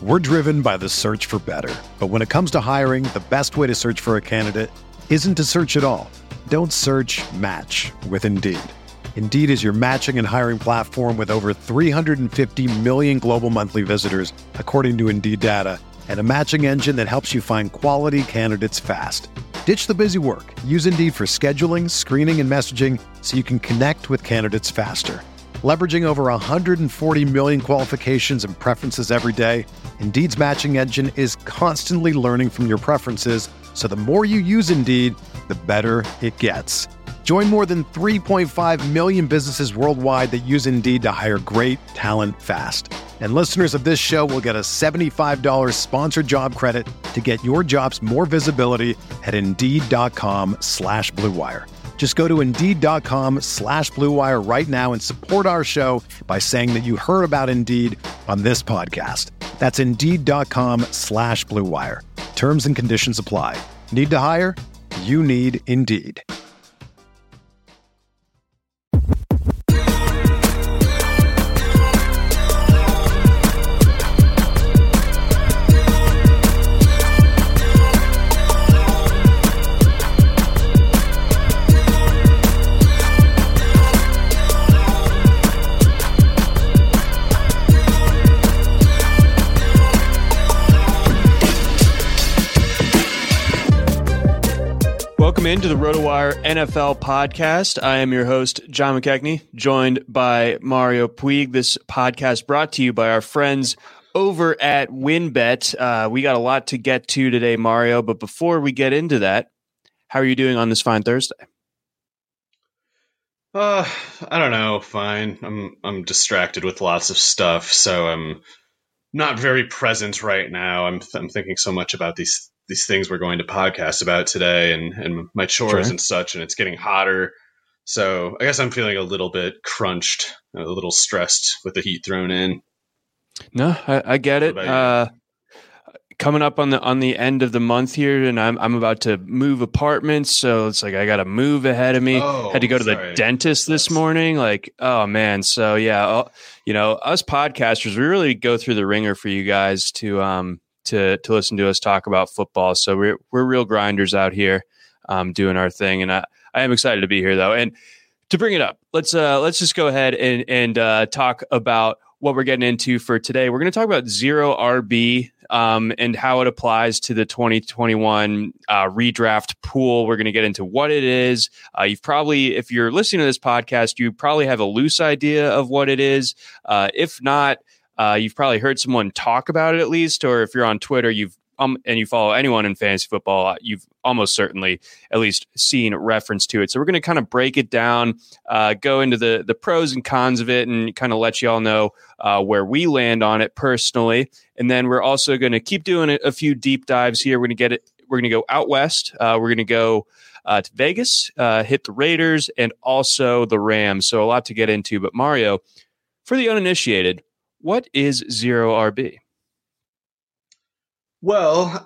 We're driven by the search for better. But when it comes to hiring, the best way to search for a candidate isn't to search at all. Don't search, match with Indeed. Indeed is your matching and hiring platform with over 350 million global monthly visitors, according to Indeed data, and a matching engine that helps you find quality candidates fast. Ditch the busy work. Use Indeed for scheduling, screening, and messaging so you can connect with candidates faster. Leveraging over 140 million qualifications and preferences every day, Indeed's matching engine is constantly learning from your preferences, so the more you use Indeed, the better it gets. Join more than 3.5 million businesses worldwide that use Indeed to hire great talent fast. And listeners of this show will get a $75 sponsored job credit to get your jobs more visibility at Indeed.com/Blue Wire. Just go to Indeed.com/Blue Wire right now and support our show by saying that you heard about Indeed on this podcast. That's Indeed.com/Blue Wire. Terms and conditions apply. Need to hire? You need Indeed. Welcome into the RotoWire NFL podcast. I am your host, John McKechnie, joined by Mario Puig. This podcast brought to you by our friends over at WynnBET. We got a lot to get to today, Mario, but before we get into that, how are you doing on this fine Thursday? I don't know. Fine. I'm distracted with lots of stuff, so I'm not very present right now. I'm thinking so much about these things we're going to podcast about today and my chores and such, and it's getting hotter. So I guess I'm feeling a little bit crunched, a little stressed with the heat thrown in. No, I get it. Coming up on the end of the month here, and I'm about to move apartments, so it's like I got to move ahead of me. Had to go to the dentist this morning. Like, oh man. So yeah, us podcasters, we really go through the ringer for you guys to listen to us talk about football. So we're real grinders out here, doing our thing. And I am excited to be here though. And to bring it up, let's just go ahead and talk about what we're getting into for today. We're going to talk about zero RB, and how it applies to the 2021 redraft pool. We're going to get into what it is. You've probably, if you're listening to this podcast, you probably have a loose idea of what it is. If not, you've probably heard someone talk about it at least, or if you're on Twitter, and you follow anyone in fantasy football, you've almost certainly at least seen reference to it. So we're going to kind of break it down, go into the pros and cons of it, and kind of let you all know where we land on it personally. And then we're also going to keep doing a few deep dives here. We're going to go out west. We're going to go to Vegas, hit the Raiders, and also the Rams. So a lot to get into. But Mario, for the uninitiated, what is zero RB? Well,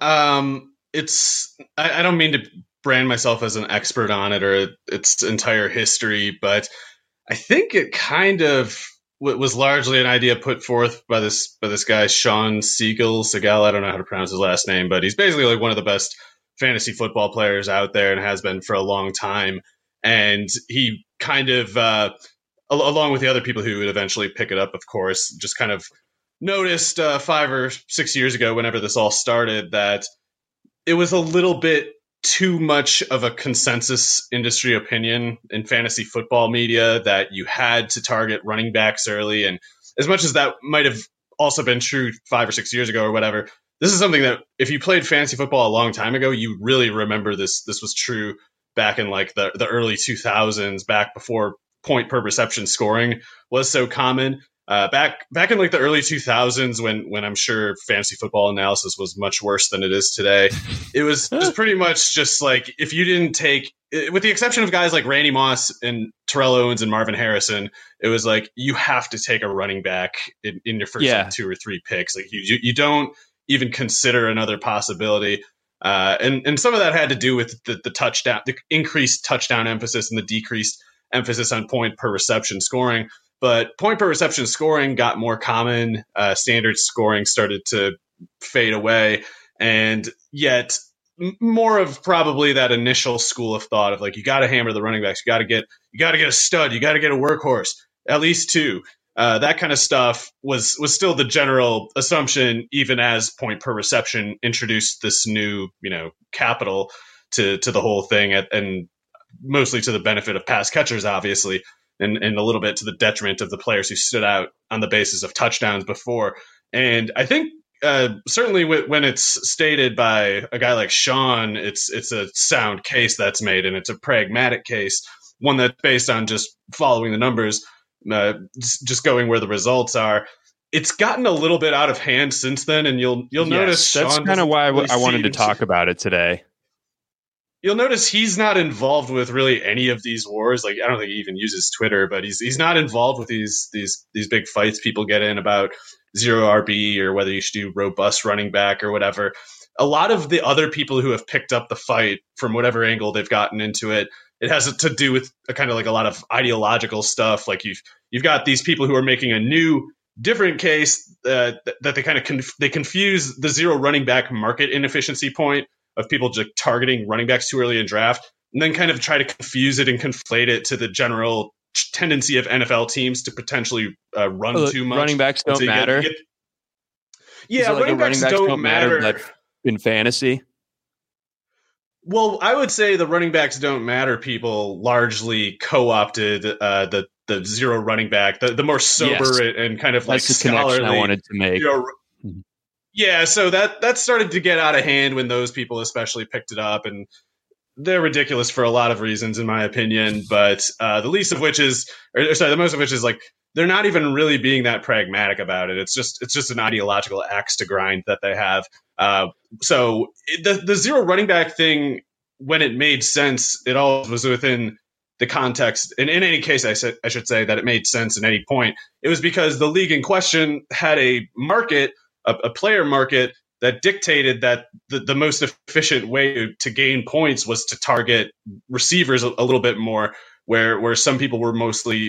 I don't mean to brand myself as an expert on it or its entire history, but I think it kind of was largely an idea put forth by this guy, Sean Segal. I don't know how to pronounce his last name, but he's basically like one of the best fantasy football players out there and has been for a long time. And he kind of, along with the other people who would eventually pick it up, of course, just kind of noticed 5 or 6 years ago, whenever this all started, that it was a little bit too much of a consensus industry opinion in fantasy football media that you had to target running backs early. And as much as that might have also been true 5 or 6 years ago or whatever, this is something that if you played fantasy football a long time ago, you really remember this. This was true back in like the early 2000s, back before point per reception scoring was so common. Back in like the early 2000s, when I'm sure fantasy football analysis was much worse than it is today, it was pretty much just like, if you didn't take, with the exception of guys like Randy Moss and Terrell Owens and Marvin Harrison, it was like, you have to take a running back in your first like 2 or 3 picks. Like you don't even consider another possibility. And some of that had to do with the touchdown, the increased touchdown emphasis and the decreased emphasis on point per reception scoring. But point per reception scoring got more common. Standard scoring started to fade away. And yet more of probably that initial school of thought of like, you got to hammer the running backs. You got to get a stud. You got to get a workhorse, at least two. That kind of stuff was still the general assumption, even as point per reception introduced this new, capital to the whole thing, and mostly to the benefit of pass catchers, obviously, and a little bit to the detriment of the players who stood out on the basis of touchdowns before. And I think certainly when it's stated by a guy like Sean, it's a sound case that's made, and it's a pragmatic case, one that's based on just following the numbers. Just going where the results are. It's gotten a little bit out of hand since then, and you'll notice that's kind of why I wanted to talk about it today. You'll notice he's not involved with really any of these wars. Like, I don't think he even uses Twitter, but he's not involved with these big fights people get in about zero RB or whether you should do robust running back or whatever. A lot of the other people who have picked up the fight from whatever angle they've gotten into it, it has to do with a kind of like a lot of ideological stuff. Like you've got these people who are making a new, different case that they kind of they confuse the zero running back market inefficiency point of people just targeting running backs too early in draft, and then kind of try to confuse it and conflate it to the general tendency of NFL teams to potentially run too much. Running backs don't matter. Running backs don't matter in fantasy. Well, I would say the running backs don't matter people largely co-opted the zero running back, the more sober and kind of like that's the connection I wanted to make. Yeah, so that started to get out of hand when those people especially picked it up, and they're ridiculous for a lot of reasons, in my opinion. But the most of which is like they're not even really being that pragmatic about it. It's just an ideological axe to grind that they have. So the zero running back thing, when it made sense, it always was within the context. And in any case, I should say that it made sense at any point. It was because the league in question had a market, a player market, that dictated that the most efficient way to gain points was to target receivers a little bit more, where some people were mostly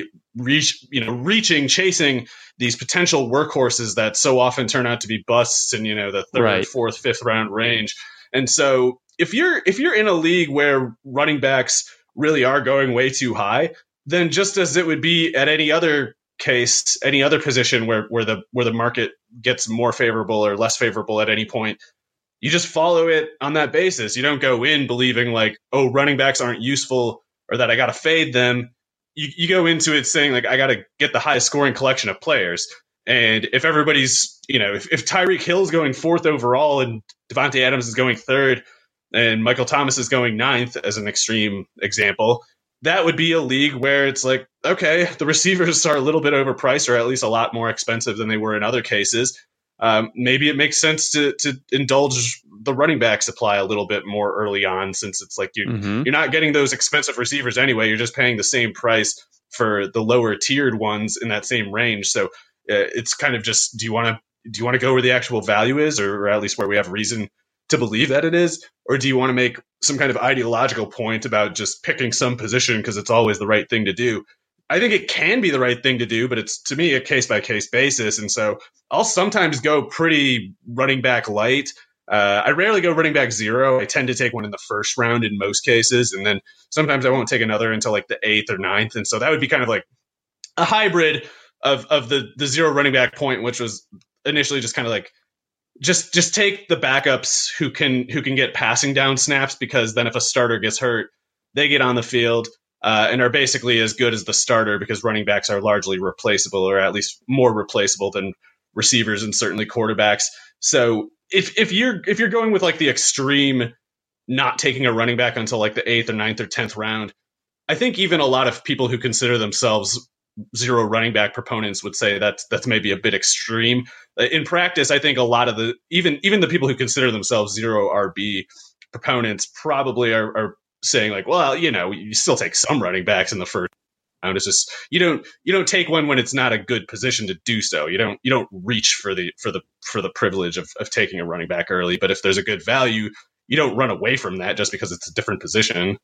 chasing these potential workhorses that so often turn out to be busts in the third, fourth, fifth round range. And so if you're in a league where running backs really are going way too high, then just as it would be at any other case, any other position where the market gets more favorable or less favorable at any point, you just follow it on that basis. You don't go in believing like, oh, running backs aren't useful or that I got to fade them. You go into it saying like, I got to get the highest scoring collection of players. And if everybody's, if Tyreek Hill's going fourth overall and Devontae Adams is going third and Michael Thomas is going ninth, as an extreme example, that would be a league where it's like, okay, the receivers are a little bit overpriced or at least a lot more expensive than they were in other cases. Maybe it makes sense to indulge the running back supply a little bit more early on, since it's like you're not getting those expensive receivers anyway. You're just paying the same price for the lower tiered ones in that same range. So it's kind of just, do you want to go where the actual value is, or at least where we have reason to believe that it is? Or do you want to make some kind of ideological point about just picking some position because it's always the right thing to do? I think it can be the right thing to do, but it's, to me, a case-by-case basis. And so I'll sometimes go pretty running back light. I rarely go running back zero. I tend to take one in the first round in most cases. And then sometimes I won't take another until like the 8th or 9th. And so that would be kind of like a hybrid of the zero running back point, which was initially just kind of like, just take the backups who can get passing down snaps, because then if a starter gets hurt, they get on the field and are basically as good as the starter, because running backs are largely replaceable, or at least more replaceable than receivers and certainly quarterbacks. So if you're going with like the extreme, not taking a running back until like the 8th or 9th or 10th round, I think even a lot of people who consider themselves zero running back proponents would say that's maybe a bit extreme. In practice, I think a lot of even the people who consider themselves zero RB proponents probably are saying like, well, you still take some running backs in the first round. It's just you don't take one when it's not a good position to do so. You don't reach for the privilege of taking a running back early. But if there's a good value, you don't run away from that just because it's a different position.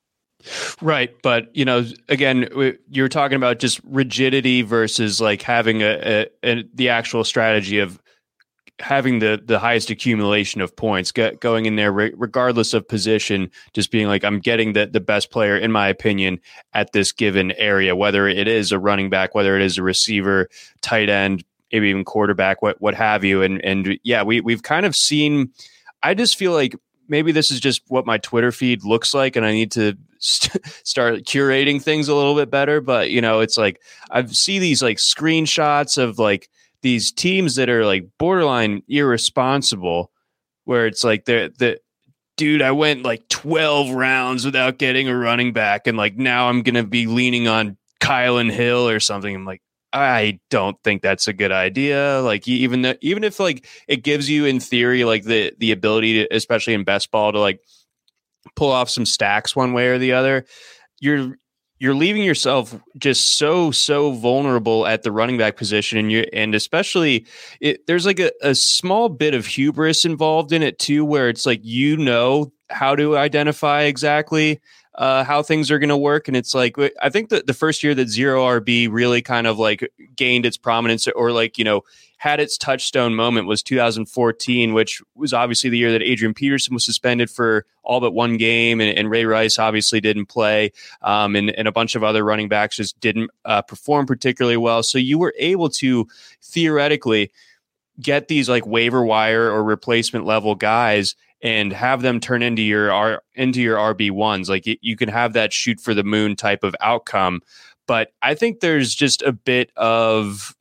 Right. But, again, you're talking about just rigidity versus like having the actual strategy of having the highest accumulation of points, going in there regardless of position, just being like, I'm getting the best player, in my opinion, at this given area, whether it is a running back, whether it is a receiver, tight end, maybe even quarterback, what have you. And yeah, we've kind of seen, I just feel like maybe this is just what my Twitter feed looks like, and I need to start curating things a little bit better. But, it's like, I see these like screenshots of like these teams that are like borderline irresponsible, where it's like dude, I went like 12 rounds without getting a running back, and like now I'm going to be leaning on Kylan Hill or something. I'm like, I don't think that's a good idea. Like even if like it gives you in theory like the ability to, especially in best ball, to like pull off some stacks one way or the other, you're leaving yourself just so vulnerable at the running back position, and especially there's like a small bit of hubris involved in it too, where it's like how to identify exactly how things are going to work. And it's like, I think that the first year that Zero RB really kind of like gained its prominence, or like, had its touchstone moment, was 2014, which was obviously the year that Adrian Peterson was suspended for all but one game, and Ray Rice obviously didn't play, and a bunch of other running backs just didn't perform particularly well. So you were able to theoretically get these like waiver wire or replacement level guys and have them turn into your RB1s. Like you can have that shoot for the moon type of outcome. But I think there's just a bit of,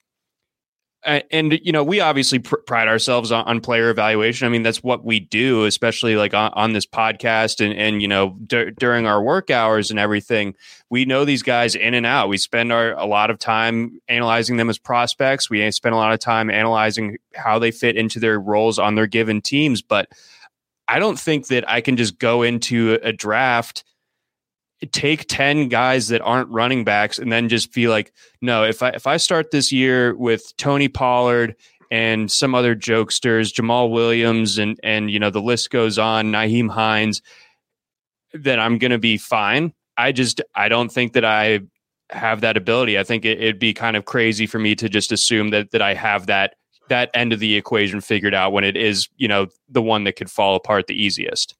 and we obviously pride ourselves on player evaluation. I mean, that's what we do, especially like on this podcast and during our work hours and everything. We know these guys in and out. We spend a lot of time analyzing them as prospects. We spend a lot of time analyzing how they fit into their roles on their given teams. But I don't think that I can just go into a draft, take 10 guys that aren't running backs, and then just feel like, no, if I start this year with Tony Pollard and some other jokesters, Jamal Williams, and the list goes on, Nyheim Hines, then I'm going to be fine. I don't think that I have that ability. I think it'd be kind of crazy for me to just assume that I have that end of the equation figured out when it is, the one that could fall apart the easiest.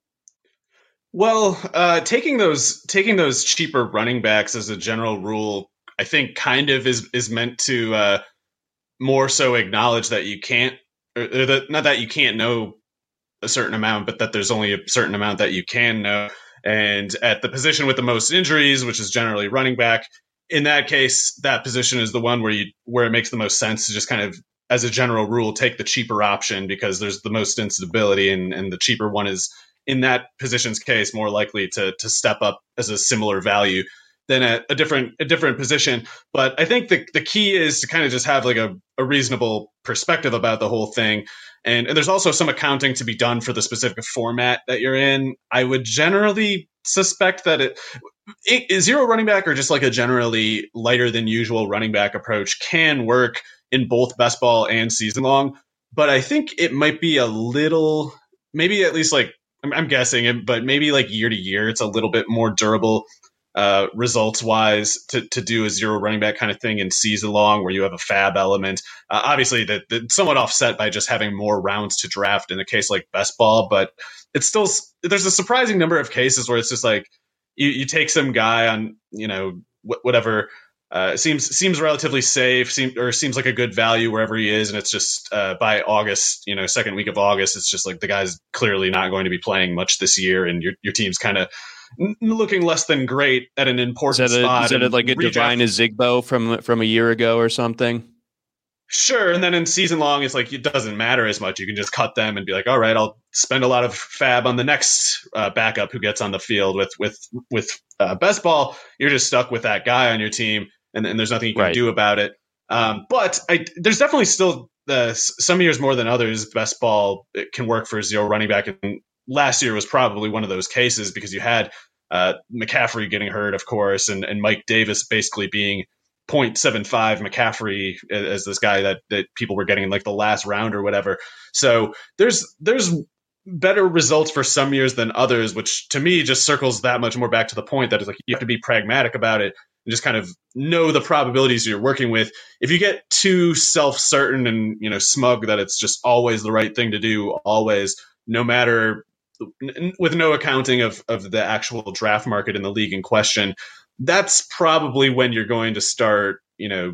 Well, taking those cheaper running backs as a general rule, I think kind of is meant to more so acknowledge that you can't, not that you can't know a certain amount, but that there's only a certain amount that you can know. And at the position with the most injuries, which is generally running back, in that case, that position is the one where it makes the most sense to just kind of, as a general rule, take the cheaper option, because there's the most instability, and the cheaper one is, in that position's case, more likely to step up as a similar value than at a different position. But I think the key is to kind of just have like a reasonable perspective about the whole thing. And there's also some accounting to be done for the specific format that you're in. I would generally suspect that zero running back, or just like a generally lighter than usual running back approach, can work in both best ball and season long. But I think it might be a little, maybe at least like, I'm guessing it, but maybe like year to year, it's a little bit more durable results wise to do a zero running back kind of thing in season long, where you have a fab element. Obviously, that somewhat offset by just having more rounds to draft in a case like best ball, but it's still, there's a surprising number of cases where it's just like you take some guy on, whatever. Seems relatively safe, seems like a good value wherever he is, and it's just by August, second week of August, it's just like the guy's clearly not going to be playing much this year, and your team's kind of looking less than great at an important spot. Is that like a Divine Zigbo from a year ago or something? Sure, and then in season long, it's like it doesn't matter as much. You can just cut them and be like, all right, I'll spend a lot of fab on the next backup who gets on the field. With best ball, you're just stuck with that guy on your team. And there's nothing you can do about it. But there's definitely still some years more than others, best ball can work for zero running back. And last year was probably one of those cases, because you had McCaffrey getting hurt, of course, and Mike Davis basically being 0.75 McCaffrey as this guy that people were getting in like the last round or whatever. So there's better results for some years than others, which to me just circles that much more back to the point that it's like you have to be pragmatic about it. and just kind of know the probabilities you're working with. If you get too self-certain and, you know, smug that it's just always the right thing to do, always, no matter, with no accounting of the actual draft market in the league in question, that's probably when you're going to start, you know,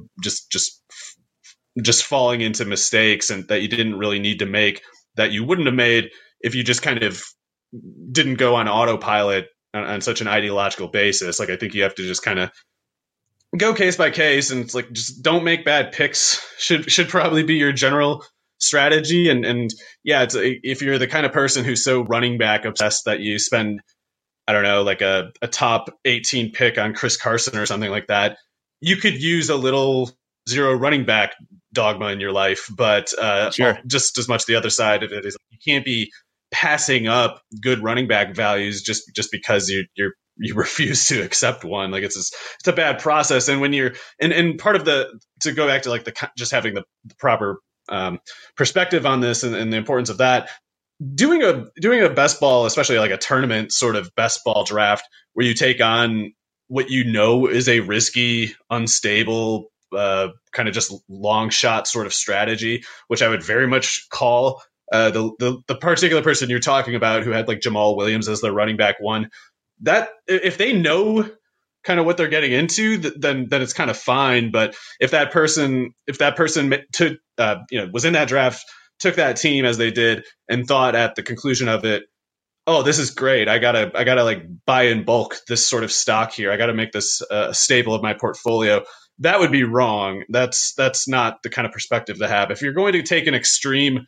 just falling into mistakes and that you didn't really need to make, that you wouldn't have made if you just kind of didn't go on autopilot on such an ideological basis. Like, I think you have to just kind of go case by case, and it's like, just don't make bad picks should probably be your general strategy. And yeah, if you're the kind of person who's so running back obsessed that you spend, I don't know, like a top 18 pick on Chris Carson or something like that, you could use a little zero running back dogma in your life. But sure, just as much the other side of it is, you can't be passing up good running back values just because you refuse to accept one. Like, it's a bad process. And when you're and part of to go back to like just having the proper perspective on this and the importance of that, doing a best ball, especially like a tournament sort of best ball draft, where you take on what you know is a risky, unstable, kind of just long shot sort of strategy, which I would very much call the particular person you're talking about who had like Jamal Williams as their running back one, that if they know kind of what they're getting into, then it's kind of fine. But if that person took, was in that draft, took that team as they did, and thought at the conclusion of it, oh, this is great, I gotta like buy in bulk this sort of stock here, I gotta make this a staple of my portfolio, that would be wrong. That's not the kind of perspective to have. If you're going to take an extreme,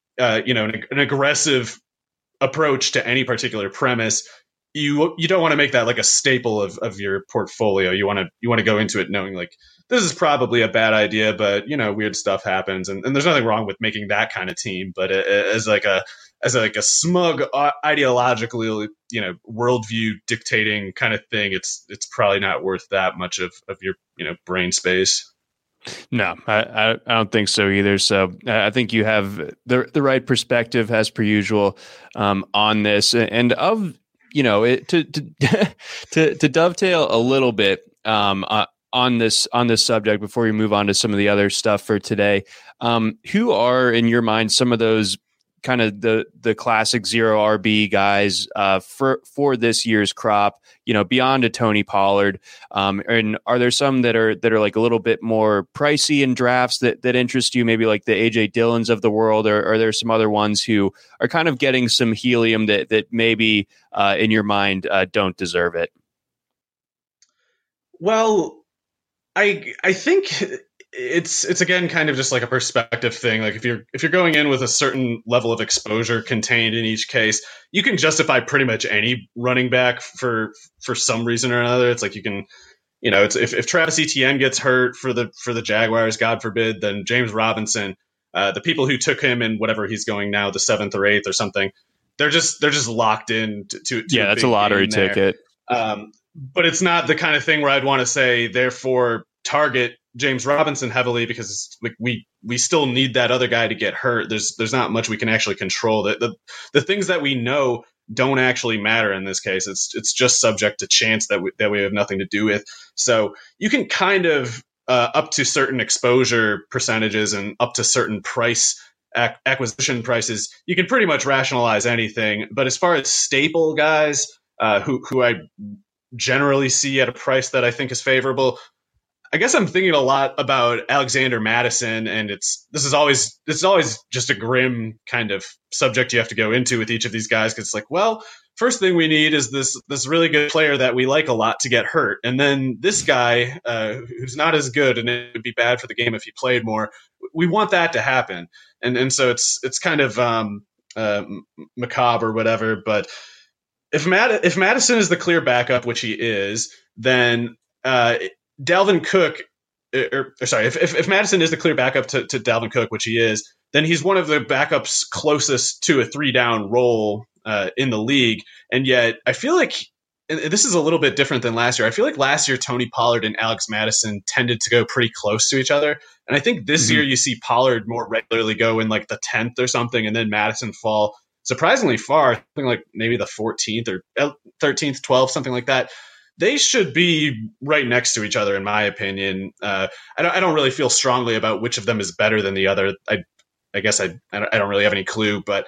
an aggressive approach to any particular premise, you don't want to make that like a staple of your portfolio. You want to go into it knowing like, this is probably a bad idea, but weird stuff happens, and there's nothing wrong with making that kind of team. But as a smug, ideologically, worldview dictating kind of thing, it's probably not worth that much of your brain space. No, I don't think so either. So I think you have the right perspective as per usual on this, and of to dovetail a little bit on this subject before we move on to some of the other stuff for today. Who are in your mind some of those kind of the classic zero RB guys for this year's crop, beyond a Tony Pollard? And are there some that are like a little bit more pricey in drafts that interest you, maybe like the AJ Dillons of the world, or are there some other ones who are kind of getting some helium that maybe in your mind don't deserve it? Well, I think it's again kind of just like a perspective thing. Like, if you're going in with a certain level of exposure contained in each case, you can justify pretty much any running back for some reason or another. It's like, you can, it's if Travis Etienne gets hurt for the Jaguars, God forbid, then James Robinson, the people who took him in whatever he's going now, the 7th or 8th or something, they're just locked in to yeah, that's a lottery ticket. But it's not the kind of thing where I'd want to say, therefore, target James Robinson heavily, because it's like we still need that other guy to get hurt. There's not much we can actually control. The things that we know don't actually matter in this case. It's just subject to chance that we have nothing to do with. So you can kind of up to certain exposure percentages and up to certain price acquisition prices, you can pretty much rationalize anything. But as far as staple guys who I generally see at a price that I think is favorable, I guess I'm thinking a lot about Alexander Mattison, and this is always just a grim kind of subject you have to go into with each of these guys, because it's like, well, first thing we need is this really good player that we like a lot to get hurt, and then this guy who's not as good, and it would be bad for the game if he played more. We want that to happen, and so it's kind of macabre or whatever. But if Mattison is the clear backup, which he is, then Dalvin Cook, if Mattison is the clear backup to Dalvin Cook, which he is, then he's one of the backups closest to a 3-down role in the league. And yet I feel like, and this is a little bit different than last year, I feel like last year Tony Pollard and Alex Mattison tended to go pretty close to each other. And I think this year you see Pollard more regularly go in like the 10th or something, and then Mattison fall surprisingly far, something like maybe the 14th or 13th, 12th, something like that. they should be right next to each other, in my opinion. I don't really feel strongly about which of them is better than the other. I guess I don't really have any clue, but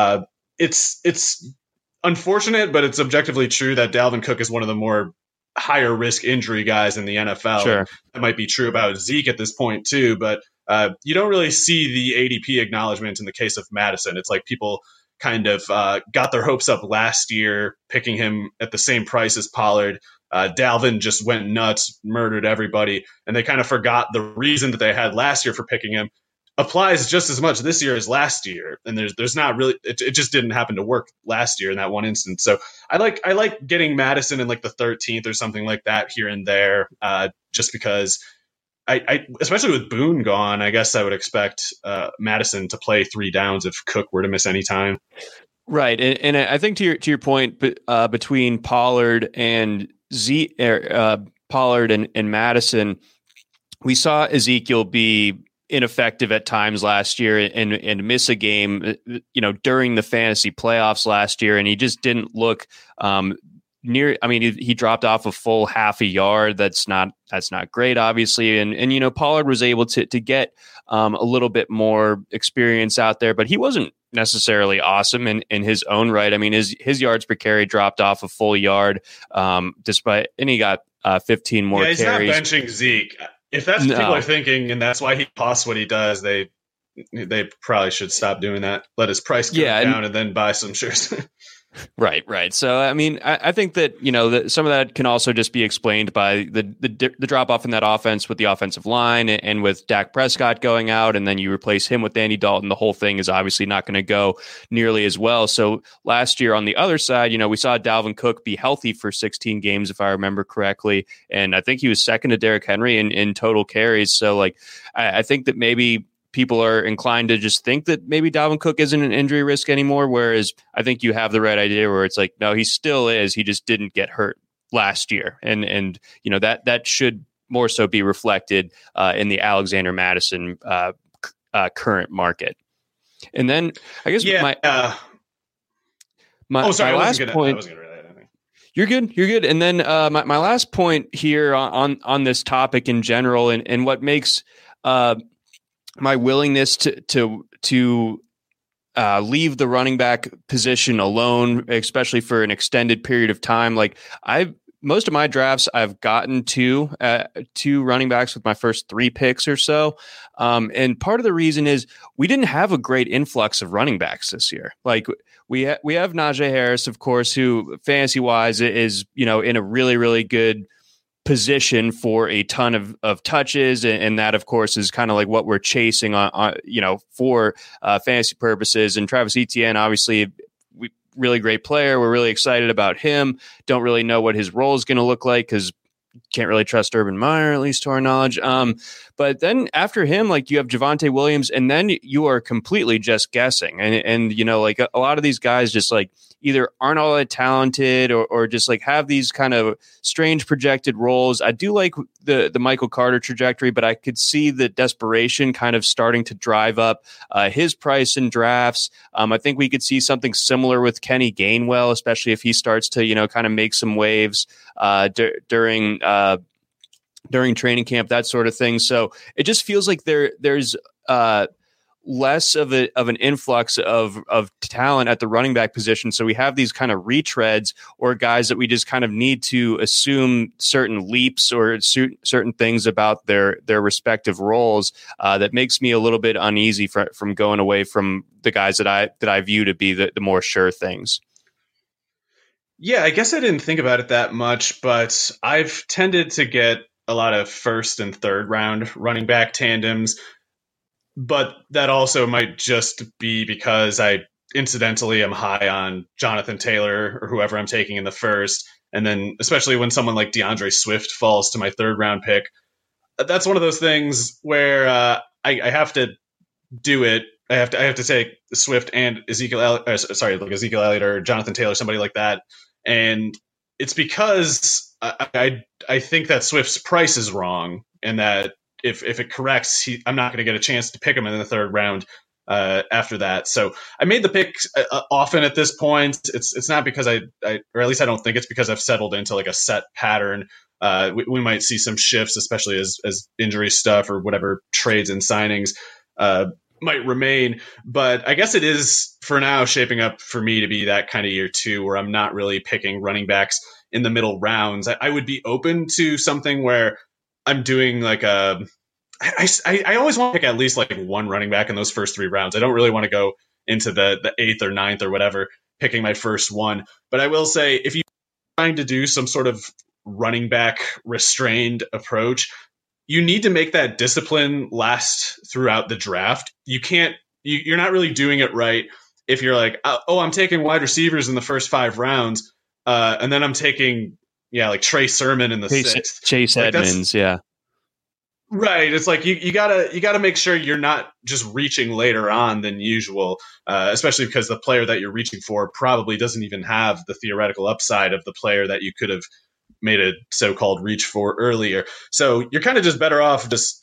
it's unfortunate, but it's objectively true that Dalvin Cook is one of the more higher risk injury guys in the NFL. Sure. That might be true about Zeke at this point too, but you don't really see the ADP acknowledgement in the case of Madison. It's like people kind of got their hopes up last year, picking him at the same price as Pollard. Dalvin just went nuts, murdered everybody, and they kind of forgot the reason that they had last year for picking him applies just as much this year as last year. And there's not really, it just didn't happen to work last year in that one instance. So I like getting Madison in like the 13th or something like that here and there, just because I especially with Boone gone, I guess I would expect Madison to play 3 downs if Cook were to miss any time. Right. And I think to your point, between Pollard and Pollard and Madison, we saw Ezekiel be ineffective at times last year and miss a game, during the fantasy playoffs last year. And he just didn't look near. I mean, he dropped off a full half a yard. That's not great, obviously. And Pollard was able to get a little bit more experience out there, but he wasn't necessarily awesome in his own right. I mean, his yards per carry dropped off a full yard, and he got 15 more carries. Yeah, he's not benching Zeke. If that's what people are thinking, and that's why he costs what he does, they probably should stop doing that. Let his price go down and then buy some shares. Right. So, I mean, I think that, some of that can also just be explained by the drop off in that offense with the offensive line and with Dak Prescott going out, and then you replace him with Andy Dalton. The whole thing is obviously not going to go nearly as well. So last year on the other side, we saw Dalvin Cook be healthy for 16 games, if I remember correctly. And I think he was second to Derrick Henry in total carries. So I think that maybe people are inclined to just think that maybe Dalvin Cook isn't an injury risk anymore, whereas I think you have the right idea where it's like, no, he still is. He just didn't get hurt last year. And that should more so be reflected in the Alexander Madison current market. And then I guess my last point. You're good. And then my last point here on this topic in general, and what makes my willingness to leave the running back position alone, especially for an extended period of time. Most of my drafts, I've gotten two running backs with my first 3 picks or so. And part of the reason is we didn't have a great influx of running backs this year. We have Najee Harris, of course, who fantasy wise is, in a really, really good position for a ton of touches. And that, of course, is kind of like what we're chasing on for fantasy purposes. And Travis Etienne, obviously, really great player. We're really excited about him. Don't really know what his role is going to look like because can't really trust Urban Meyer, at least to our knowledge. But then after him, you have Javonte Williams, and then you are completely just guessing. And a lot of these guys just either aren't all that talented or just have these kind of strange projected roles. I do like the Michael Carter trajectory, but I could see the desperation kind of starting to drive up his price in drafts. I think we could see something similar with Kenny Gainwell, especially if he starts to, kind of make some waves during training camp, that sort of thing. So it just feels like there's less of an influx of talent at the running back position. So we have these kind of retreads or guys that we just kind of need to assume certain leaps or certain things about their respective roles. That makes me a little bit uneasy from going away from the guys that I view to be the more sure things. Yeah, I guess I didn't think about it that much, but I've tended to get a lot of first and third round running back tandems. But that also might just be because I incidentally am high on Jonathan Taylor or whoever I'm taking in the first. And then especially when someone like DeAndre Swift falls to my 3rd round pick, that's one of those things where I have to do it. I have to take Swift and Ezekiel Elliott or Jonathan Taylor, somebody like that. And it's because I think that Swift's price is wrong, and that if it corrects, I'm not going to get a chance to pick him in the 3rd round. after that. So I made the pick often at this point. It's not because I or at least I don't think it's because I've settled into like a set pattern. We might see some shifts, especially as injury stuff or whatever trades and signings might remain. But I guess it is for now shaping up for me to be that kind of year too, where I'm not really picking running backs in the middle rounds. I would be open to something where I'm doing like I always want to pick at least like one running back in those first 3 rounds. I don't really want to go into the 8th or 9th or whatever, picking my first one. But I will say, if you're trying to do some sort of running back restrained approach, you need to make that discipline last throughout the draft. You're not really doing it right if you're like, oh, I'm taking wide receivers in the first 5 rounds, and then I'm taking like Trey Sermon in the 6th. Chase Edmonds, yeah. Right. It's like you gotta make sure you're not just reaching later on than usual, especially because the player that you're reaching for probably doesn't even have the theoretical upside of the player that you could have made a so-called reach for earlier. So you're kind of just better off just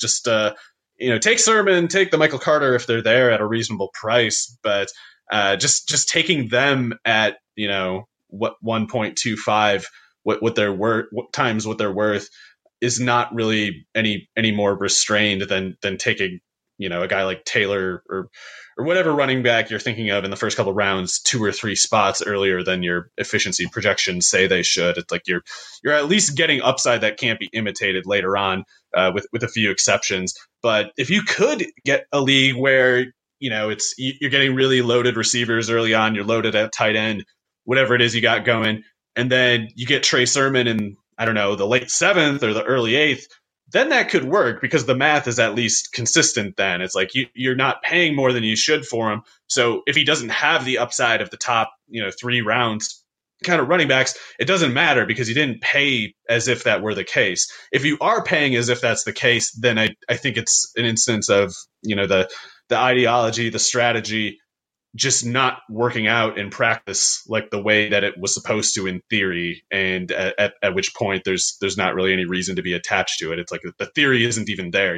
take Sermon, take the Michael Carter if they're there at a reasonable price, but just taking them at what 1.25 what they're worth times what they're worth is not really any more restrained than taking a guy like Taylor or whatever running back you're thinking of in the first couple of rounds 2 or 3 spots earlier than your efficiency projections say they should. It's like you're at least getting upside that can't be imitated later on, with a few exceptions. But if you could get a league where you're getting really loaded receivers early on, you're loaded at tight end, whatever it is you got going, and then you get Trey Sermon in, I don't know, the late 7th or the early 8th, then that could work because the math is at least consistent then. It's like you're not paying more than you should for him. So if he doesn't have the upside of the top 3 rounds kind of running backs, it doesn't matter because you didn't pay as if that were the case. If you are paying as if that's the case, then I think it's an instance of the ideology, the strategy just not working out in practice like the way that it was supposed to in theory, and at which point there's not really any reason to be attached to it. It's like the theory isn't even there,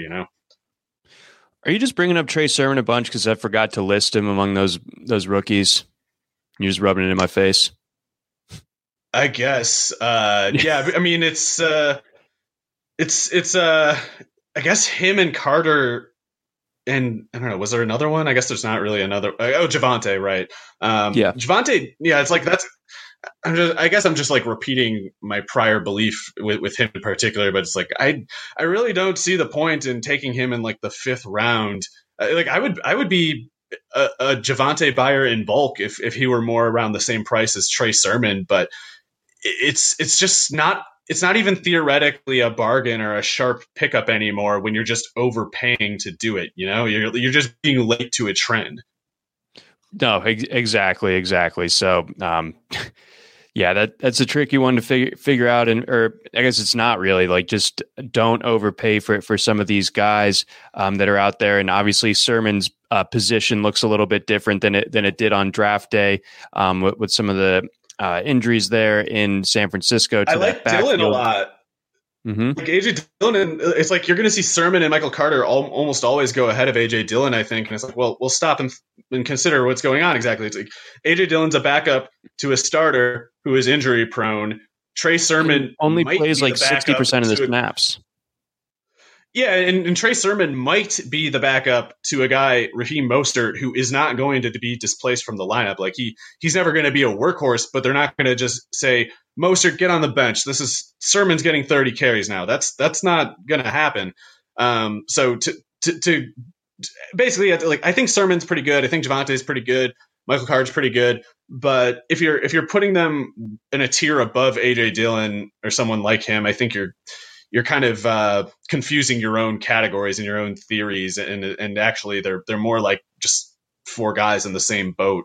Are you just bringing up Trey Sermon a bunch because I forgot to list him among those rookies? You're just rubbing it in my face. I guess. Yeah, I mean it's I guess him and Carter. And I don't know, was there another one? I guess there's not really another. Oh, Javonte, right? Yeah, Javonte. Yeah, it's like that's. I guess I'm just like repeating my prior belief with him in particular, but it's like I really don't see the point in taking him in like the 5th round. Like I would be a Javonte buyer in bulk if he were more around the same price as Trey Sermon, but it's just not. It's not even theoretically a bargain or a sharp pickup anymore when you're just overpaying to do it. You're just being late to a trend. No, exactly. So, yeah, that's a tricky one to figure out. Or I guess it's not really, like, just don't overpay for some of these guys that are out there. And obviously Sermon's position looks a little bit different than it did on draft day, with some of the injuries there in San Francisco. I like Dillon a lot. Mm-hmm. Like AJ Dillon, it's like you're going to see Sermon and Michael Carter almost always go ahead of AJ Dillon, I think. And it's like, well, we'll stop and consider what's going on exactly. It's like AJ Dillon's a backup to a starter who is injury prone. Trey Sermon only plays like 60% of the snaps. Yeah, and Trey Sermon might be the backup to a guy, Raheem Mostert, who is not going to be displaced from the lineup. Like he's never going to be a workhorse, but they're not going to just say, Mostert, get on the bench. Sermon's getting 30 carries now. That's not going to happen. So to basically, like, I think Sermon's pretty good. I think Javonte's pretty good. Michael Carter's pretty good. But if you're putting them in a tier above AJ Dillon or someone like him, I think you're kind of confusing your own categories and your own theories, and actually they're more like just 4 guys in the same boat.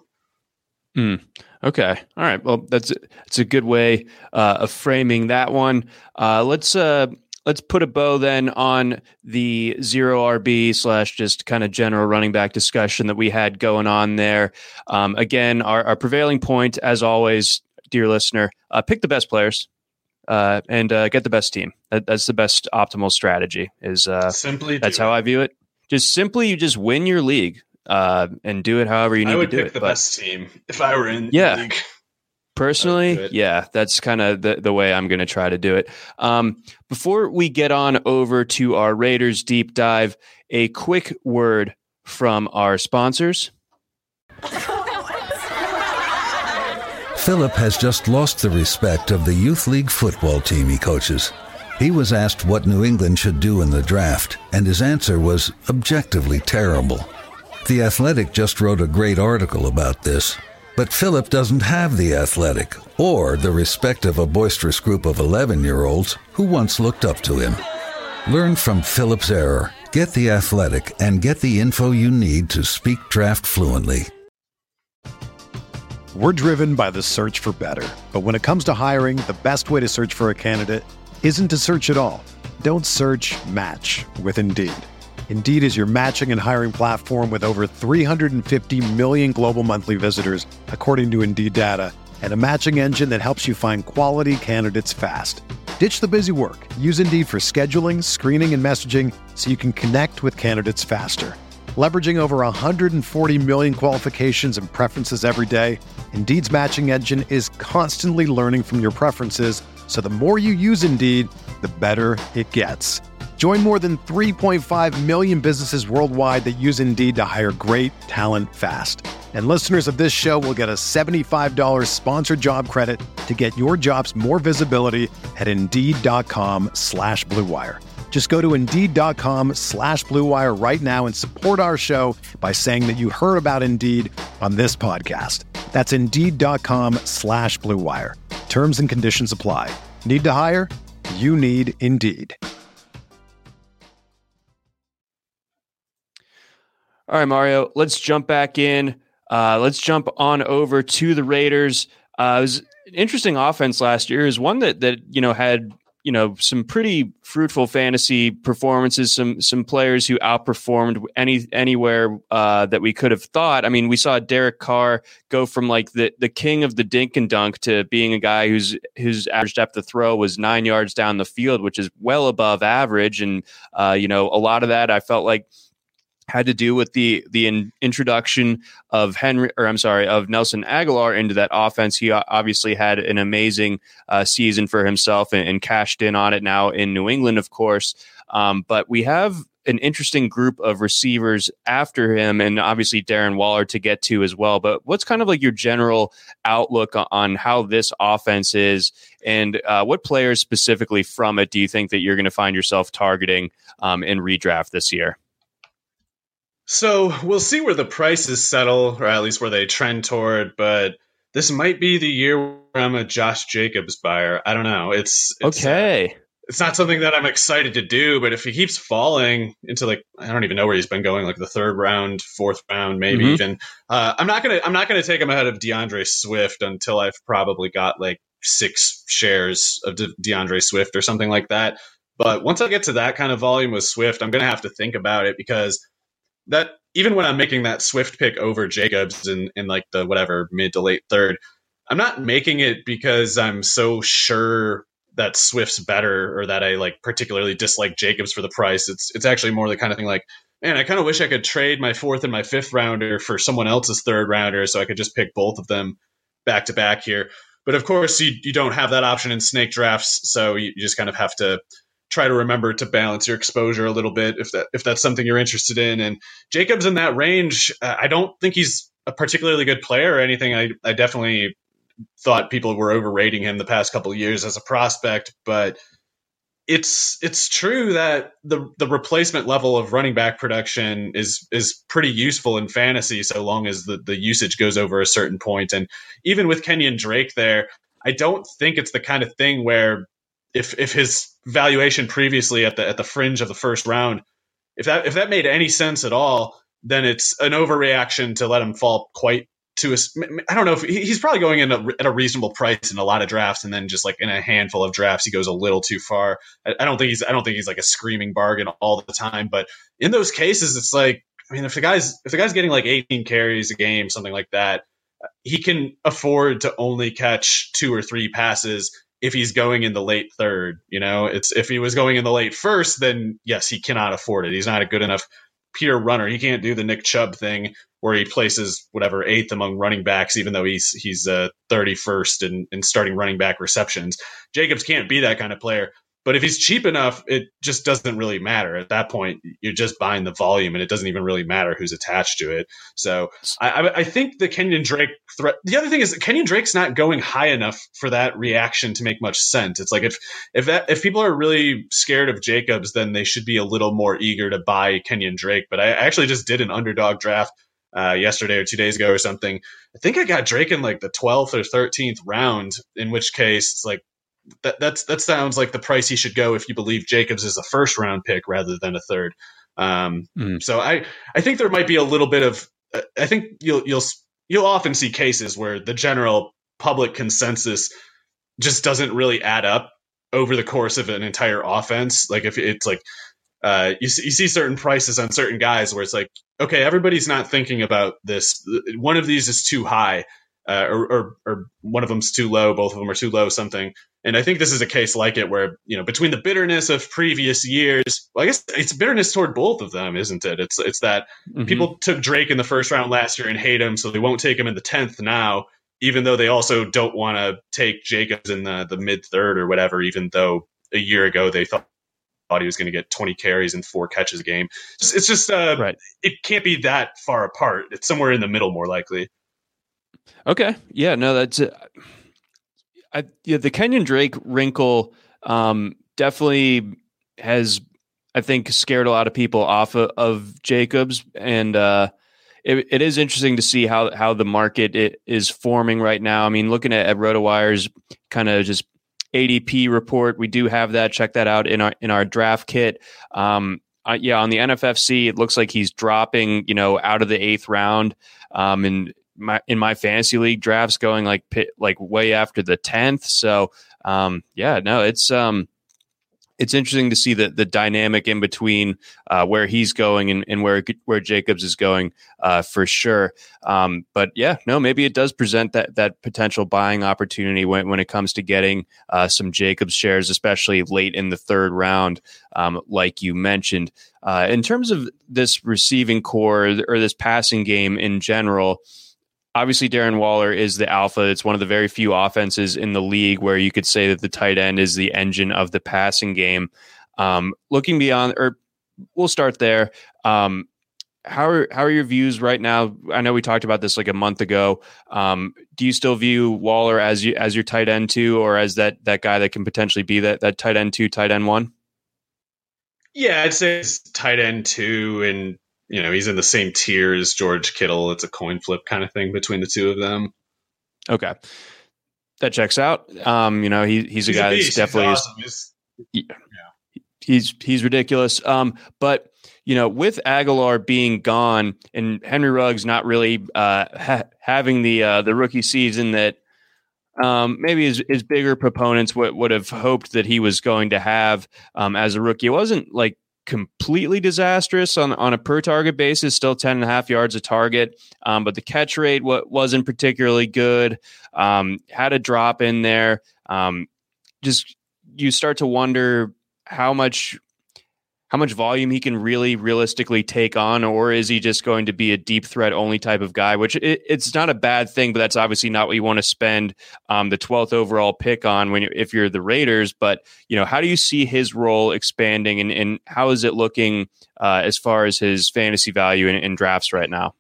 Okay. All right. Well, that's a good way of framing that one. Let's put a bow then on the 0 RB / just kind of general running back discussion that we had going on there. Again, our prevailing point, as always, dear listener, pick the best players. And get the best team. That's the best optimal strategy. Is simply that's how I view it. You just win your league. and do it however you need to do it. I would pick the best team if I were in the league. Personally, yeah, that's kind of the way I'm going to try to do it. Before we get on over to our Raiders deep dive, a quick word from our sponsors. Philip has just lost the respect of the youth league football team he coaches. He was asked what New England should do in the draft, and his answer was objectively terrible. The Athletic just wrote a great article about this. But Philip doesn't have the Athletic or the respect of a boisterous group of 11-year-olds who once looked up to him. Learn from Philip's error, get the Athletic, and get the info you need to speak draft fluently. We're driven by the search for better. But when it comes to hiring, the best way to search for a candidate isn't to search at all. Don't search, match with Indeed. Indeed is your matching and hiring platform with over 350 million global monthly visitors, according to Indeed data, and a matching engine that helps you find quality candidates fast. Ditch the busy work. Use Indeed for scheduling, screening, and messaging so you can connect with candidates faster. Leveraging over 140 million qualifications and preferences every day, Indeed's matching engine is constantly learning from your preferences, so the more you use Indeed, the better it gets. Join more than 3.5 million businesses worldwide that use Indeed to hire great talent fast. And listeners of this show will get a $75 sponsored job credit to get your jobs more visibility at Indeed.com/Blue Wire. Just go to Indeed.com/Blue Wire right now and support our show by saying that you heard about Indeed on this podcast. That's Indeed.com/Blue Wire. Terms and conditions apply. Need to hire? You need Indeed. All right, Mario, let's jump back in. Let's jump on over to the Raiders. It was an interesting offense last year. It was one that had some pretty fruitful fantasy performances. Some players who outperformed anywhere that we could have thought. I mean, we saw Derek Carr go from like the king of the dink and dunk to being a guy whose average depth of throw was 9 yards down the field, which is well above average. And a lot of that I felt like had to do with the introduction of Nelson Aguilar into that offense. He obviously had an amazing season for himself and cashed in on it now in New England, of course. But we have an interesting group of receivers after him, and obviously Darren Waller to get to as well. But what's kind of like your general outlook on how this offense is, and what players specifically from it do you think that you're going to find yourself targeting in redraft this year? So we'll see where the prices settle, or at least where they trend toward, but this might be the year where I'm a Josh Jacobs buyer. I don't know. It's okay. It's not something that I'm excited to do, but if he keeps falling into I don't even know where he's been going, like the third round, fourth round, maybe even. I'm not gonna take him ahead of DeAndre Swift until I've probably got like 6 shares of DeAndre Swift or something like that. But once I get to that kind of volume with Swift, I'm gonna have to think about it, because that even when I'm making that Swift pick over Jacobs in like the whatever mid to late third, I'm not making it because I'm so sure that Swift's better or that I like particularly dislike Jacobs for the price. It's actually more the kind of thing like, man, I kind of wish I could trade my 4th and my 5th rounder for someone else's 3rd rounder so I could just pick both of them back to back here. But of course, you don't have that option in snake drafts, so you just kind of have to try to remember to balance your exposure a little bit if that's something you're interested in. And Jacobs in that range, I don't think he's a particularly good player or anything. I definitely thought people were overrating him the past couple of years as a prospect, but it's true that the replacement level of running back production is pretty useful in fantasy so long as the usage goes over a certain point. And even with Kenyon Drake there, I don't think it's the kind of thing where if his valuation previously at the fringe of the first round, if that made any sense at all, then it's an overreaction to let him fall quite to I don't know if he's probably going in at a reasonable price in a lot of drafts, and then just like in a handful of drafts he goes a little too far. I don't think he's like a screaming bargain all the time, but in those cases it's like, I mean, if the guy's getting like 18 carries a game, something like that, he can afford to only catch 2 or 3 passes if he's going in the late third. If he was going in the late first, then yes, he cannot afford it. He's not a good enough pure runner. He can't do the Nick Chubb thing where he places whatever 8th among running backs, even though he's 31st in starting running back receptions. Jacobs can't be that kind of player. But if he's cheap enough, it just doesn't really matter. At that point, you're just buying the volume, and it doesn't even really matter who's attached to it. So I think the Kenyon Drake threat. The other thing is that Kenyon Drake's not going high enough for that reaction to make much sense. It's like if people are really scared of Jacobs, then they should be a little more eager to buy Kenyon Drake. But I actually just did an underdog draft yesterday or 2 days ago or something. I think I got Drake in like the 12th or 13th round, in which case it's like, that sounds like the price he should go if you believe Jacobs is a first round pick rather than a third. So I think there might be a little bit of I think you'll often see cases where the general public consensus just doesn't really add up over the course of an entire offense. Like if it's like you see certain prices on certain guys where it's like, okay, everybody's not thinking about this. One of these is too high. Or one of them's too low, both of them are too low, something. And I think this is a case like it where, between the bitterness of previous years, well, I guess it's bitterness toward both of them, isn't it? It's that people took Drake in the first round last year and hate him, so they won't take him in the 10th now, even though they also don't want to take Jacobs in the mid third or whatever, even though a year ago they thought he was going to get 20 carries and 4 catches a game. It's just, right. It can't be that far apart. It's somewhere in the middle, more likely. Okay. Yeah, no, that's it. The Kenyon Drake wrinkle definitely has, I think, scared a lot of people off of Jacobs. And it is interesting to see how the market is forming right now. I mean, looking at RotoWire's kind of just ADP report, we do have that. Check that out in our draft kit. On the NFFC, it looks like he's dropping, out of the 8th round. And in my fantasy league drafts going like way after the 10th. So it's interesting to see the dynamic in between where he's going and where Jacobs is going for sure. But yeah, no, maybe it does present that potential buying opportunity when it comes to getting some Jacobs shares, especially late in the 3rd round, like you mentioned. In terms of this receiving core or this passing game in general, obviously, Darren Waller is the alpha. It's one of the very few offenses in the league where you could say that the tight end is the engine of the passing game. Looking beyond, or we'll start there. How are your views right now? I know we talked about this like a month ago. Do you still view Waller as your tight end 2, or as that guy that can potentially be that tight end 2, tight end 1? Yeah, I'd say it's tight end 2, and he's in the same tier as George Kittle. It's a coin flip kind of thing between the two of them. Okay. That checks out. He's a guy that's definitely he's ridiculous. But with Aguilar being gone and Henry Ruggs not really having the rookie season that maybe his bigger proponents would have hoped that he was going to have as a rookie. It wasn't like completely disastrous on a per target basis, still 10.5 yards a target. But the catch rate wasn't particularly good. Had a drop in there. Just you start to wonder how much volume he can really realistically take on, or is he just going to be a deep threat only type of guy, which it's not a bad thing, but that's obviously not what you want to spend the 12th overall pick on if you're the Raiders. But, how do you see his role expanding and how is it looking as far as his fantasy value in drafts right now?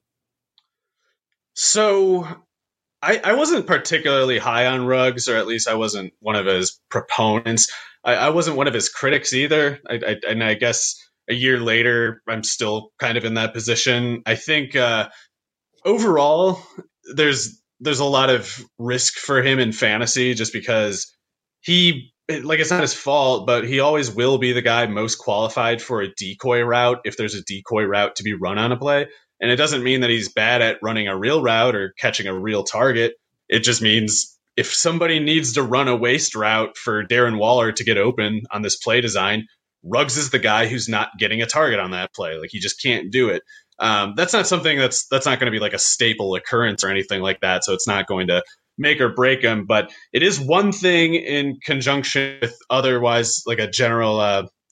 So I wasn't particularly high on Ruggs, or at least I wasn't one of his proponents. I wasn't one of his critics either. And I guess a year later, I'm still kind of in that position. I think overall, there's a lot of risk for him in fantasy just because it's not his fault, but he always will be the guy most qualified for a decoy route if there's a decoy route to be run on a play. And it doesn't mean that he's bad at running a real route or catching a real target. It just means if somebody needs to run a waste route for Darren Waller to get open on this play design, Ruggs is the guy who's not getting a target on that play. Like, he just can't do it. That's not something that's not going to be like a staple occurrence or anything like that. So it's not going to make or break him. But it is one thing in conjunction with otherwise like a general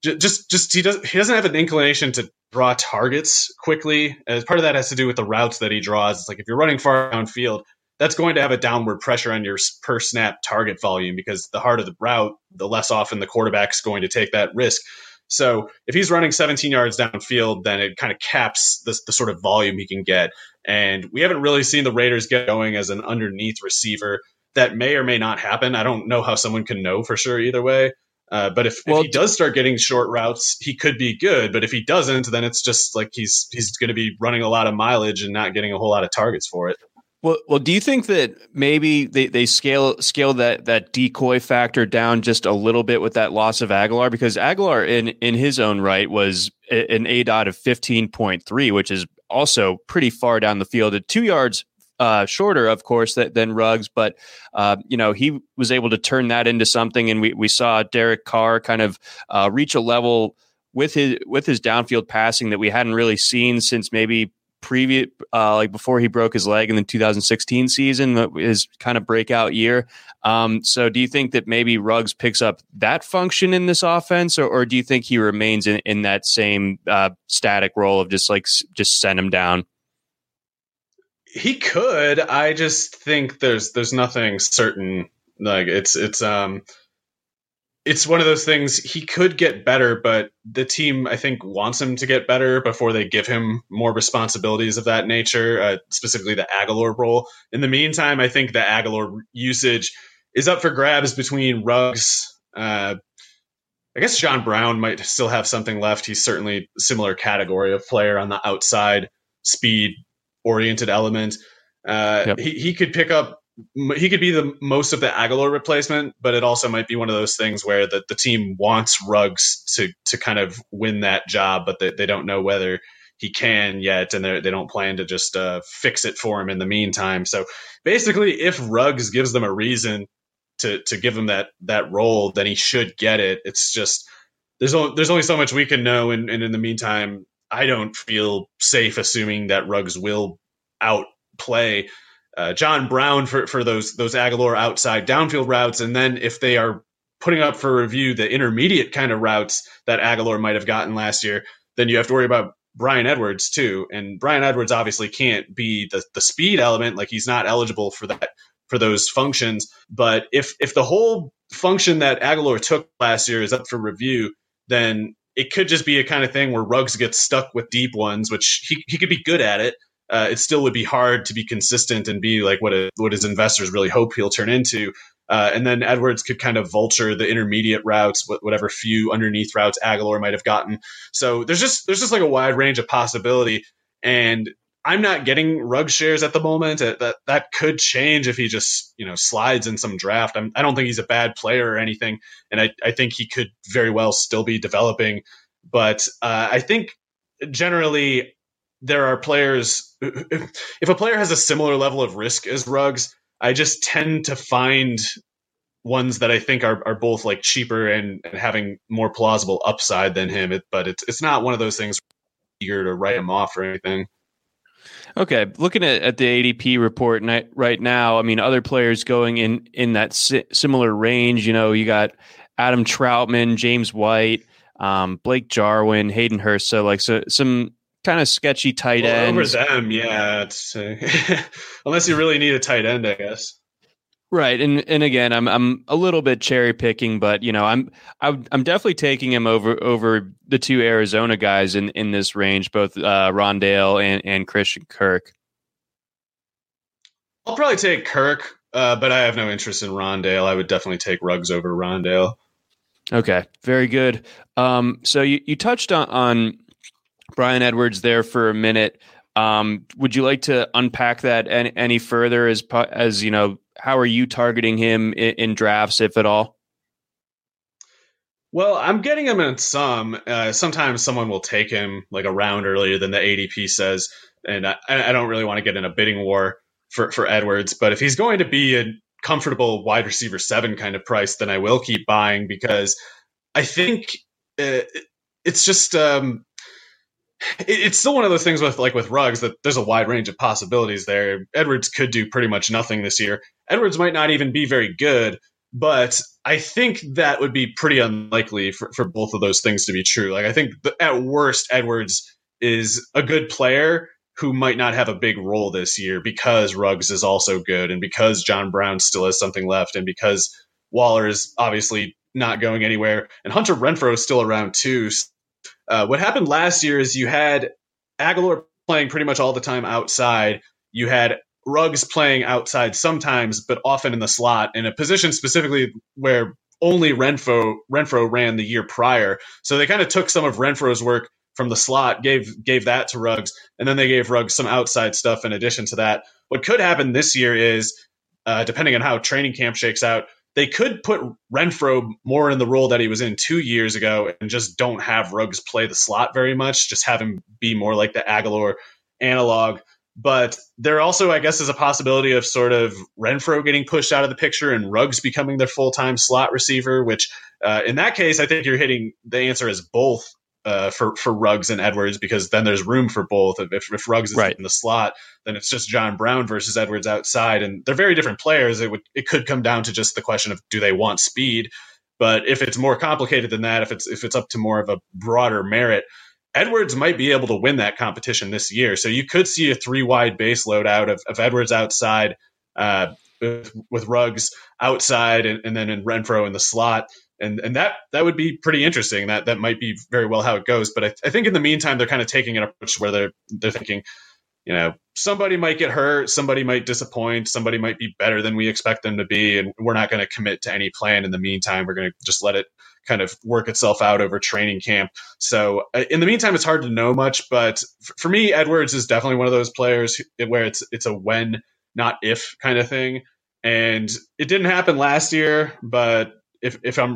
Just he doesn't have an inclination to draw targets quickly. As part of that has to do with the routes that he draws. It's like if you're running far downfield, that's going to have a downward pressure on your per snap target volume, because the harder the route, the less often the quarterback's going to take that risk. So if he's running 17 yards downfield, then it kind of caps the sort of volume he can get. And we haven't really seen the Raiders get going as an underneath receiver. That may or may not happen. I don't know how someone can know for sure either way. But if he does start getting short routes, he could be good. But if he doesn't, then it's just like he's going to be running a lot of mileage and not getting a whole lot of targets for it. Well, do you think that maybe they scale that decoy factor down just a little bit with that loss of Aguilar? Because Aguilar in his own right was an ADOT of 15.3, which is also pretty far down the field at 2 yards shorter, of course, than Ruggs. But, he was able to turn that into something. And we saw Derek Carr kind of reach a level with his downfield passing that we hadn't really seen since maybe previous, before he broke his leg in the 2016 season, his kind of breakout year. So do you think that maybe Ruggs picks up that function in this offense, or do you think he remains in that same static role of just send him down? He could. I just think there's nothing certain. Like it's one of those things. He could get better, but the team, I think, wants him to get better before they give him more responsibilities of that nature, specifically the Aguilar role. In the meantime, I think the Aguilar usage is up for grabs between Ruggs. I guess John Brown might still have something left. He's certainly a similar category of player on the outside, speed-oriented element. Yep. He could pick up. He could be the most of the Aguilar replacement, but it also might be one of those things where the team wants Ruggs to kind of win that job, but they don't know whether he can yet, and they don't plan to just fix it for him in the meantime. So basically, if Ruggs gives them a reason to give him that role, then he should get it. It's just there's only so much we can know, and in the meantime, I don't feel safe assuming that Ruggs will outplay John Brown for those Aguilar outside downfield routes. And then if they are putting up for review the intermediate kind of routes that Aguilar might have gotten last year, then you have to worry about Bryan Edwards too. And Bryan Edwards obviously can't be the speed element. Like, he's not eligible for those functions. But if the whole function that Aguilar took last year is up for review, then it could just be a kind of thing where Ruggs gets stuck with deep ones, which he could be good at it. It still would be hard to be consistent and be like what his investors really hope he'll turn into. And then Edwards could kind of vulture the intermediate routes, whatever few underneath routes Aguilar might have gotten. So there's just like a wide range of possibility. And I'm not getting Ruggs shares at the moment. That could change if he just slides in some draft. I don't think he's a bad player or anything, and I think he could very well still be developing. But I think generally, there are players, if a player has a similar level of risk as Ruggs, I just tend to find ones that I think are both like cheaper and having more plausible upside than him. But it's not one of those things eager to write him off or anything. Okay, looking at the ADP report right now, I mean, other players going in that similar range. You got Adam Troutman, James White, Blake Jarwin, Hayden Hurst. So some kind of sketchy tight ends. Over them, yeah. It's, unless you really need a tight end, I guess. Right, and again, I'm a little bit cherry picking, but I'm definitely taking him over the two Arizona guys in this range, both Rondale and Christian Kirk. I'll probably take Kirk, but I have no interest in Rondale. I would definitely take Ruggs over Rondale. Okay, very good. So you touched on Bryan Edwards there for a minute. Would you like to unpack that any further as how are you targeting him in drafts, if at all? Well, I'm getting him in some. Sometimes someone will take him like a round earlier than the ADP says, and I don't really want to get in a bidding war for Edwards. But if he's going to be a comfortable wide receiver 7 kind of price, then I will keep buying, because I think it's just it's still one of those things with Ruggs that there's a wide range of possibilities there. Edwards could do pretty much nothing this year. Edwards might not even be very good, But I think that would be pretty unlikely for both of those things to be true. Like, I think at worst, Edwards is a good player who might not have a big role this year because Ruggs is also good and because John Brown still has something left and because Waller is obviously not going anywhere and Hunter Renfrow is still around too. What happened last year is you had Aguilar playing pretty much all the time outside. You had Ruggs playing outside sometimes, but often in the slot, in a position specifically where only Renfrow ran the year prior. So they kind of took some of Renfrow's work from the slot, gave that to Ruggs, and then they gave Ruggs some outside stuff in addition to that. What could happen this year is, depending on how training camp shakes out, they could put Renfrow more in the role that he was in 2 years ago and just don't have Ruggs play the slot very much, just have him be more like the Aguilar analog. But there also, I guess, is a possibility of sort of Renfrow getting pushed out of the picture and Ruggs becoming their full-time slot receiver, which in that case, I think you're hitting the answer is both for Ruggs and Edwards, because then there's room for both. If Ruggs is in the slot, then it's just John Brown versus Edwards outside. And they're very different players. It could come down to just the question of, do they want speed? But if it's more complicated than that, if it's up to more of a broader merit, Edwards might be able to win that competition this year. So you could see a 3-wide base load out of Edwards outside, with Ruggs outside, and then in Renfrow in the slot. And that would be pretty interesting. That might be very well how it goes. But I think in the meantime, they're kind of taking an approach where they're thinking, somebody might get hurt, somebody might disappoint, somebody might be better than we expect them to be, and we're not going to commit to any plan in the meantime. We're going to just let it kind of work itself out over training camp. So in the meantime, it's hard to know much. But for me, Edwards is definitely one of those players where it's a when, not if kind of thing. And it didn't happen last year, but if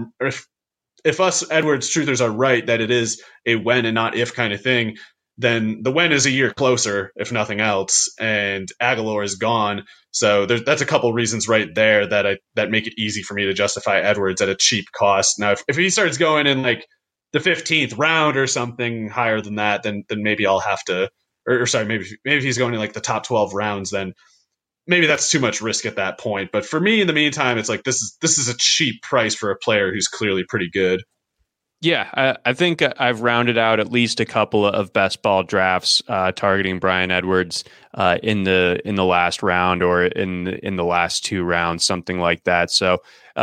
us Edwards truthers are right that it is a when and not if kind of thing, then the when is a year closer, if nothing else, and Aguilar is gone. So that's a couple reasons right there that make it easy for me to justify Edwards at a cheap cost. Now, if he starts going in like the 15th round or something higher than that, then maybe I'll have to, or sorry, maybe if he's going in like the top 12 rounds, then maybe that's too much risk at that point. But for me, in the meantime, it's like this is a cheap price for a player who's clearly pretty good. Yeah, I think I've rounded out at least a couple of best ball drafts targeting Bryan Edwards in the last round or in the last 2 rounds, something like that. So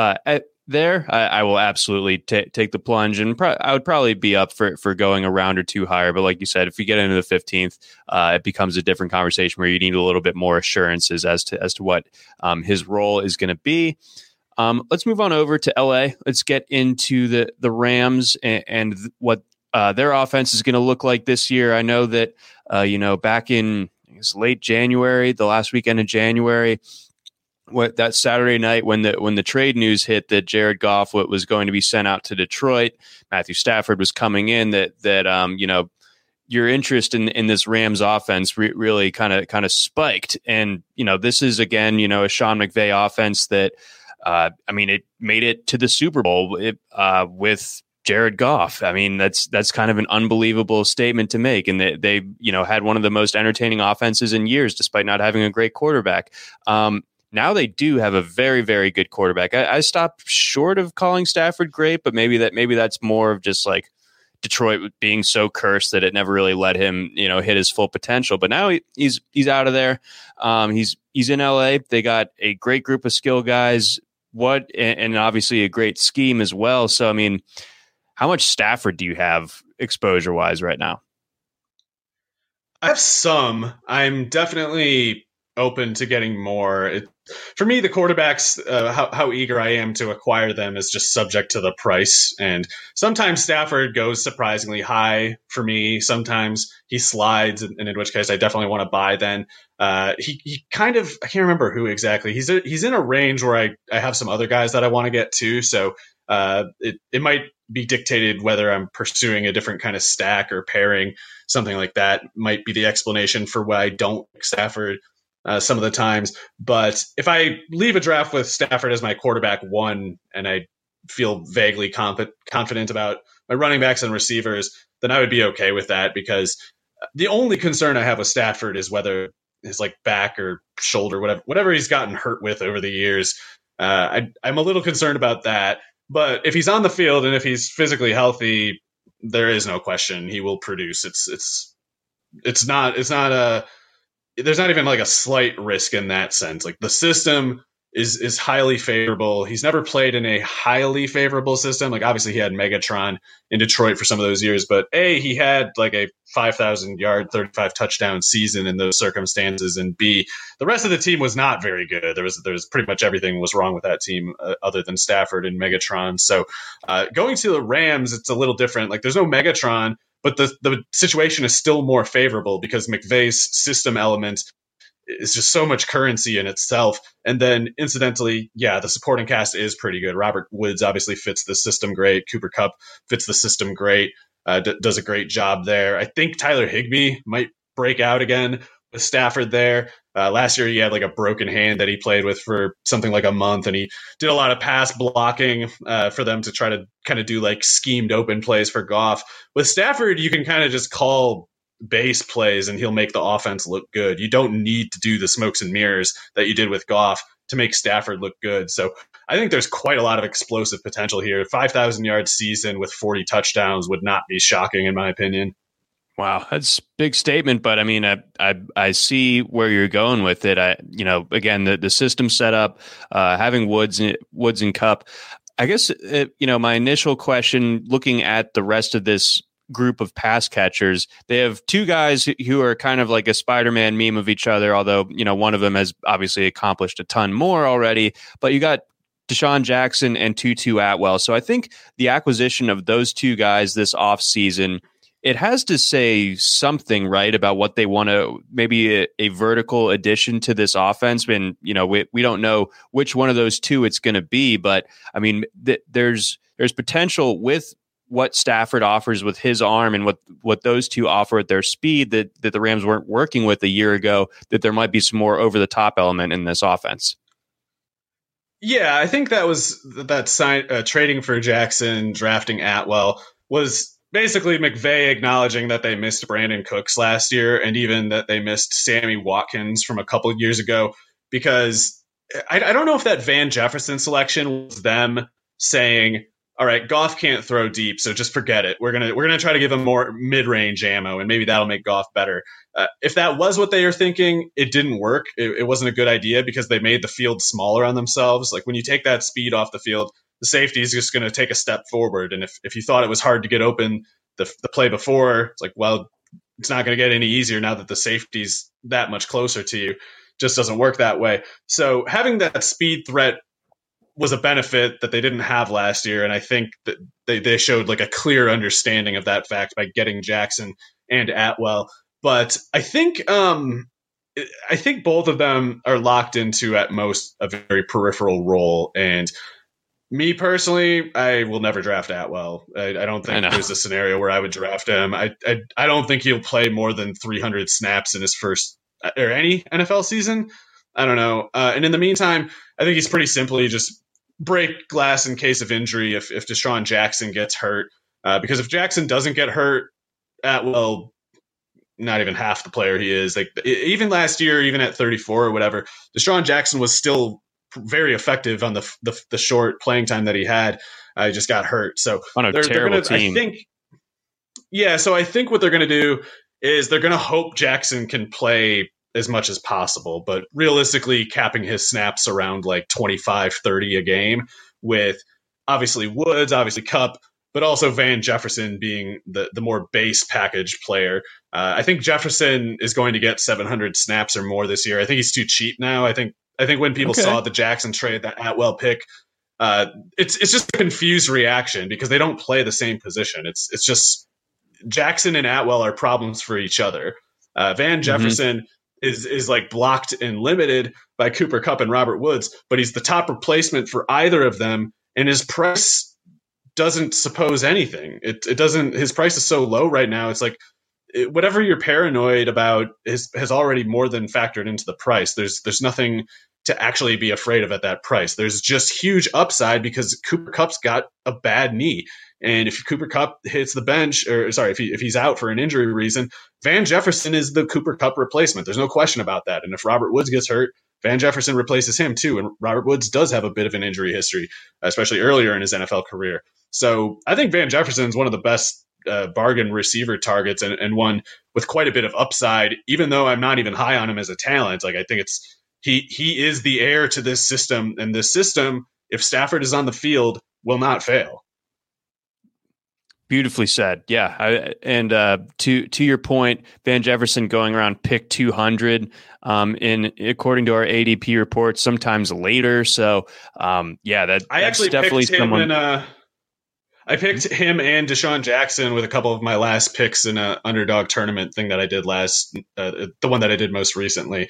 I will absolutely take the plunge, and I would probably be up for going a round or 2 higher. But like you said, if we get into the 15th, it becomes a different conversation where you need a little bit more assurances as to what his role is going to be. Let's move on over to LA. Let's get into the Rams and what their offense is going to look like this year. I know that, back in late January, the last weekend of January, that Saturday night when the trade news hit that Jared Goff was going to be sent out to Detroit, Matthew Stafford was coming in, that your interest in this Rams offense really kind of spiked. And, this is again, a Sean McVay offense that, it made it to the Super Bowl with Jared Goff. I mean, that's kind of an unbelievable statement to make. And they had one of the most entertaining offenses in years, despite not having a great quarterback. Now they do have a very, very good quarterback. I stopped short of calling Stafford great, but maybe that's more of just like Detroit being so cursed that it never really let him, hit his full potential. But now he's out of there. He's in LA. They got a great group of skill guys. And obviously a great scheme as well. So, I mean, how much Stafford do you have exposure wise right now? I have some. I'm definitely open to getting more. For me, the quarterbacks, how eager I am to acquire them is just subject to the price. And sometimes Stafford goes surprisingly high for me. Sometimes he slides, and in which case I definitely want to buy then. He kind of, I can't remember who exactly. He's in a range where I have some other guys that I want to get to. So it might be dictated whether I'm pursuing a different kind of stack or pairing. Something like that might be the explanation for why I don't pick Stafford some of the times. But if I leave a draft with Stafford as my quarterback 1 and I feel vaguely confident about my running backs and receivers, then I would be okay with that, because the only concern I have with Stafford is whether his back or shoulder, whatever he's gotten hurt with over the years, I'm a little concerned about that. But if he's on the field and if he's physically healthy, there is no question he will produce. There's not even like a slight risk in that sense. Like the system is highly favorable. He's never played in a highly favorable system. Like obviously he had Megatron in Detroit for some of those years, but he had like a 5,000 yard, 35 touchdown season in those circumstances. And B, the rest of the team was not very good. There was pretty much everything was wrong with that team other than Stafford and Megatron. So going to the Rams, it's a little different. Like there's no Megatron, but the situation is still more favorable because McVay's system element is just so much currency in itself. And then incidentally, the supporting cast is pretty good. Robert Woods obviously fits the system great. Cooper Kupp fits the system great, does a great job there. I think Tyler Higbee might break out again with Stafford there. Last year he had like a broken hand that he played with for something like a month, and he did a lot of pass blocking for them to try to kind of do like schemed open plays for Goff. With Stafford, you can kind of just call base plays and he'll make the offense look good. You don't need to do the smokes and mirrors that you did with Goff to make Stafford look good. So I think there's quite a lot of explosive potential here. 5,000 yard season with 40 touchdowns would not be shocking in my opinion. Wow, that's a big statement, but I mean, I see where you're going with it. Again, the system setup, having Woods and Kupp. I guess my initial question, looking at the rest of this group of pass catchers, they have two guys who are kind of like a Spider-Man meme of each other, although one of them has obviously accomplished a ton more already. But you got Deshaun Jackson and Tutu Atwell. So I think the acquisition of those two guys this offseason, it has to say something, right, about what they want to, maybe a vertical addition to this offense. And, we don't know which one of those two it's going to be, but I mean, there's potential with what Stafford offers with his arm and what those two offer at their speed that the Rams weren't working with a year ago, that there might be some more over the top element in this offense. Yeah, I think that trading for Jackson, drafting Atwell was basically McVay acknowledging that they missed Brandon Cooks last year and even that they missed Sammy Watkins from a couple of years ago, because I don't know if that Van Jefferson selection was them saying, all right, Goff can't throw deep, so just forget it. We're gonna try to give him more mid-range ammo, and maybe that'll make Goff better. If that was what they were thinking, it didn't work. It wasn't a good idea because they made the field smaller on themselves. Like when you take that speed off the field, the safety is just going to take a step forward. And if you thought it was hard to get open the play before, it's like, well, it's not going to get any easier now that the safety's that much closer to you. Just doesn't work that way. So having that speed threat was a benefit that they didn't have last year. And I think that they showed like a clear understanding of that fact by getting Jackson and Atwell. But I think both of them are locked into at most a very peripheral role. And me personally, I will never draft Atwell. I don't think there's a scenario where I would draft him. I don't think he'll play more than 300 snaps in his first or any NFL season. I don't know. And in the meantime, I think he's pretty simply just break glass in case of injury if Deshaun Jackson gets hurt. Because if Jackson doesn't get hurt, Atwell, not even half the player he is. Like even last year, even at 34 or whatever, Deshaun Jackson was still very effective on the short playing time that he had. He just got hurt. So on a terrible team. So I think what they're going to do is they're going to hope Jackson can play as much as possible, but realistically capping his snaps around like 25, 30 a game, with obviously Woods, obviously Kupp, but also Van Jefferson being the more base package player. I think Jefferson is going to get 700 snaps or more this year. I think he's too cheap now. I think when people saw the Jackson trade, that Atwell pick, it's just a confused reaction because they don't play the same position. It's just Jackson and Atwell are problems for each other. Van Jefferson is like blocked and limited by Cooper Kupp and Robert Woods, but he's the top replacement for either of them, and his price doesn't suppose anything. It doesn't. His price is so low right now. It's like whatever you're paranoid about has already more than factored into the price. There's nothing to actually be afraid of at that price. There's just huge upside because Cooper Kupp's got a bad knee. And if Cooper Kupp hits the bench, if he's out for an injury reason, Van Jefferson is the Cooper Kupp replacement. There's no question about that. And if Robert Woods gets hurt, Van Jefferson replaces him too. And Robert Woods does have a bit of an injury history, especially earlier in his NFL career. So I think Van Jefferson is one of the best bargain receiver targets and one with quite a bit of upside, even though I'm not even high on him as a talent. Like, I think he is the heir to this system, and this system, if Stafford is on the field, will not fail. Beautifully said. Yeah. To your point, Van Jefferson going around pick 200 according to our ADP report, sometimes later. So that's definitely someone. I picked him and Deshaun Jackson with a couple of my last picks in an underdog tournament thing that I did the one that I did most recently.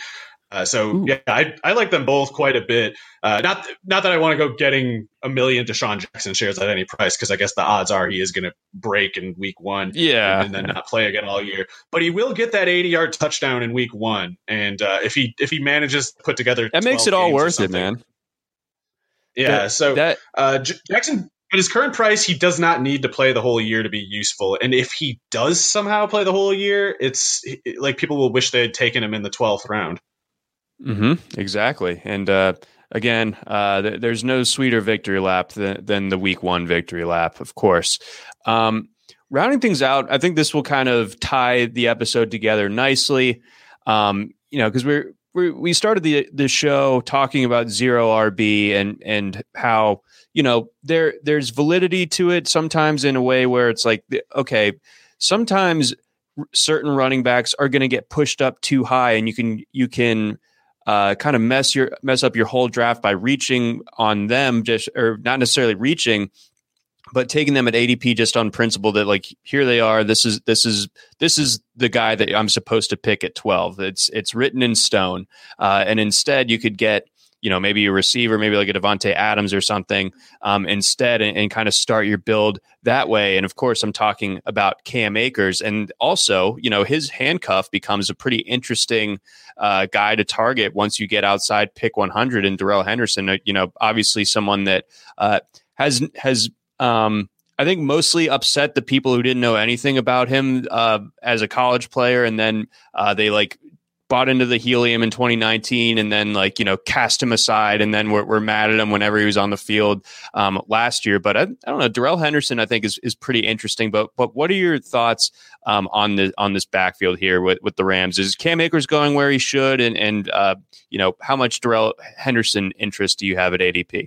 I like them both quite a bit. Not that I want to go getting a million Deshaun Jackson shares at any price, because I guess the odds are he is going to break in week 1 and then not play again all year. But he will get that 80-yard touchdown in week 1. And if he manages to put together, that makes it all worth it, man. Yeah. Jackson, at his current price, he does not need to play the whole year to be useful. And if he does somehow play the whole year, it's like people will wish they had taken him in the 12th round. Mm-hmm, exactly. And again, there's no sweeter victory lap than the week 1 victory lap, of course. Rounding things out, I think this will kind of tie the episode together nicely. Because we started the show talking about zero RB and how, there's validity to it sometimes in a way where it's like, okay, sometimes certain running backs are going to get pushed up too high, and you can kind of mess up your whole draft by reaching on them, or not necessarily reaching, but taking them at ADP just on principle that, like, here they are. This is the guy that I'm supposed to pick at 12. It's written in stone. And instead you could get, maybe a receiver, maybe like a Devontae Adams or something instead, and kind of start your build that way. And of course, I'm talking about Cam Akers. And also, his handcuff becomes a pretty interesting guy to target once you get outside pick 100. And Darrell Henderson, obviously someone that has I think mostly upset the people who didn't know anything about him as a college player. And then they bought into the helium in 2019 and then cast him aside. And then we're mad at him whenever he was on the field last year. But I don't know. Darrell Henderson, I think is pretty interesting. But what are your thoughts on this backfield here with the Rams? Is Cam Akers going where he should? And how much Darrell Henderson interest do you have at ADP?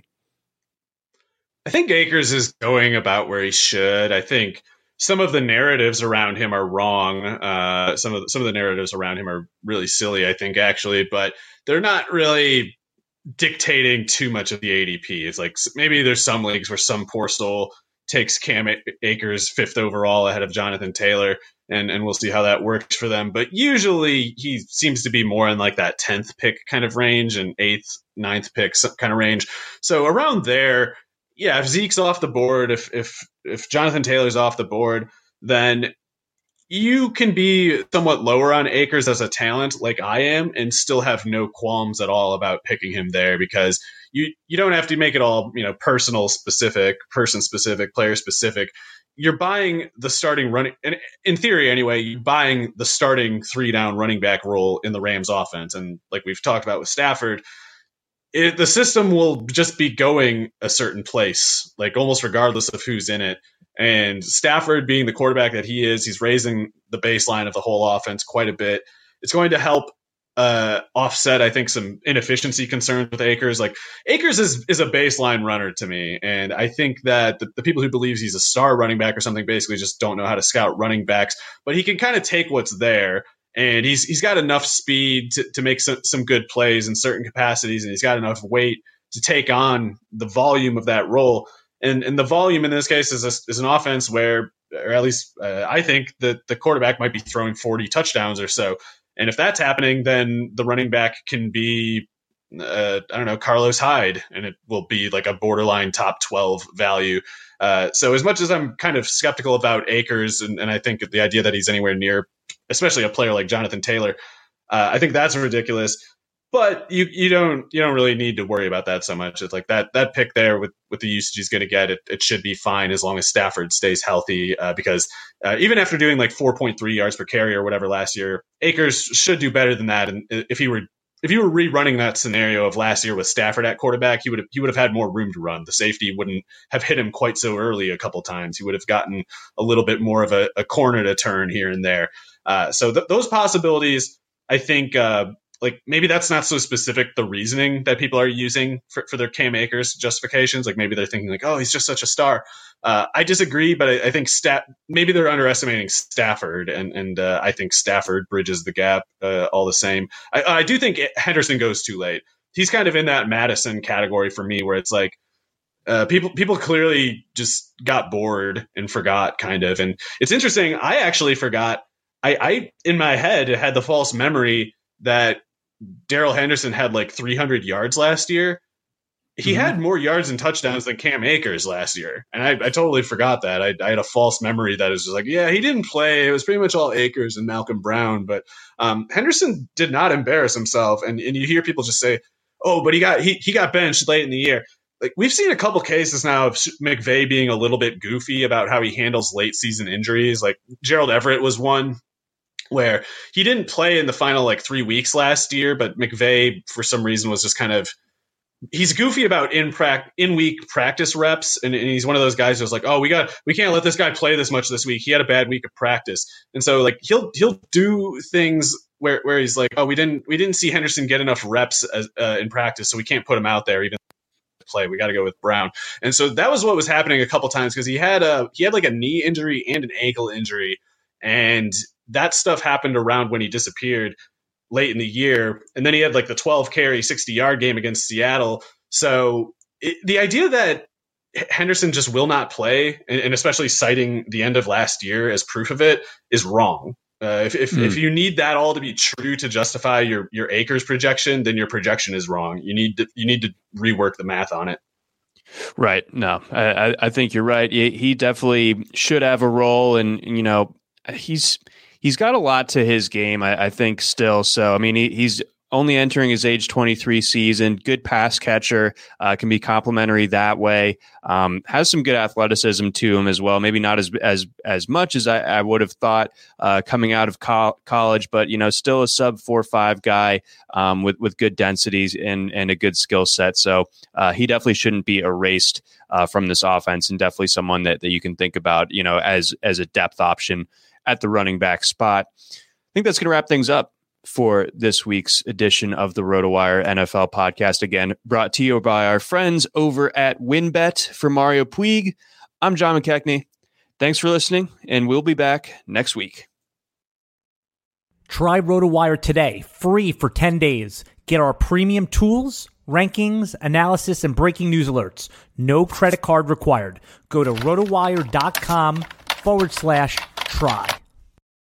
I think Akers is going about where he should. I think some of the narratives around him are wrong. Some of the narratives around him are really silly, I think, actually, but they're not really dictating too much of the ADP. It's like maybe there's some leagues where some poor soul takes Cam Akers 5th overall ahead of Jonathan Taylor, and we'll see how that works for them. But usually he seems to be more in that 10th pick kind of range and 8th, 9th pick kind of range. So around there, yeah, if Zeke's off the board, if Jonathan Taylor's off the board, then you can be somewhat lower on Akers as a talent like I am and still have no qualms at all about picking him there, because you don't have to make it all, person specific, player specific. You're buying the starting running, and in theory anyway, you're buying the starting 3-down running back role in the Rams offense. And like we've talked about with Stafford, the system will just be going a certain place, almost regardless of who's in it. And Stafford, being the quarterback that he is, he's raising the baseline of the whole offense quite a bit. It's going to help offset, I think, some inefficiency concerns with Akers. Akers is a baseline runner to me. And I think that the people who believe he's a star running back or something basically just don't know how to scout running backs. But he can kind of take what's there. And he's got enough speed to make some good plays in certain capacities, and he's got enough weight to take on the volume of that role. And the volume in this case is an offense where, or at least I think that the quarterback might be throwing 40 touchdowns or so. And if that's happening, then the running back can be, Carlos Hyde, and it will be a borderline top 12 value. So as much as I'm kind of skeptical about Akers, and I think the idea that he's anywhere near, especially a player like Jonathan Taylor, I think that's ridiculous. But you don't really need to worry about that so much. It's that pick there with the usage he's going to get, it should be fine as long as Stafford stays healthy. Because even after doing 4.3 yards per carry or whatever last year, Akers should do better than that. And if he were if you were rerunning that scenario of last year with Stafford at quarterback, he would have had more room to run. The safety wouldn't have hit him quite so early a couple times. He would have gotten a little bit more of a corner to turn here and there. So those possibilities, I think, like maybe that's not so specific, the reasoning that people are using for their Cam Akers justifications. Like maybe they're thinking like, oh, he's just such a star. I disagree, but I think maybe they're underestimating Stafford, and I think Stafford bridges the gap all the same. I do think Henderson goes too late. He's kind of in that Madison category for me, where it's like people clearly just got bored and forgot kind of. And it's interesting. I actually forgot. I in my head had the false memory that Darrell Henderson had like 300 yards last year. He had more yards and touchdowns than Cam Akers last year. And I totally forgot that. I had a false memory that is just like, yeah, he didn't play. It was pretty much all Akers and Malcolm Brown. But Henderson did not embarrass himself. And you hear people just say, oh, but he got benched late in the year. Like we've seen a couple cases now of McVay being a little bit goofy about how he handles late season injuries. Like Gerald Everett was one where he didn't play in the final like 3 weeks last year, but McVay for some reason was just kind of, he's goofy about in-week practice reps, and he's one of those guys who's like, oh, we can't let this guy play this much this week. He had a bad week of practice, and so like he'll do things where he's like, oh, we didn't see Henderson get enough reps in practice, so we can't put him out there even play. We got to go with Brown, and so that was what was happening a couple times because he had like a knee injury and an ankle injury, and that stuff happened around when he disappeared late in the year. And then he had like the 12 carry, 60-yard game against Seattle. So the idea that Henderson just will not play, and especially citing the end of last year as proof of it, is wrong. If you need that all to be true to justify your Akers projection, then your projection is wrong. You need to rework the math on it. Right. No, I think you're right. He definitely should have a role, and he's got a lot to his game, I think, still. So, I mean, he's only entering his age 23 season, good pass catcher, can be complimentary that way, has some good athleticism to him as well. Maybe not as much as I would have thought coming out of college, but, still a sub 4.5 guy with good densities and a good skill set. So he definitely shouldn't be erased from this offense, and definitely someone that you can think about, as a depth option at the running back spot. I think that's going to wrap things up for this week's edition of the RotoWire NFL podcast. Again, brought to you by our friends over at WynnBET. For Mario Puig, I'm John McKechnie. Thanks for listening, and we'll be back next week. Try RotoWire today, free for 10 days. Get our premium tools, rankings, analysis, and breaking news alerts. No credit card required. Go to rotowire.com/try.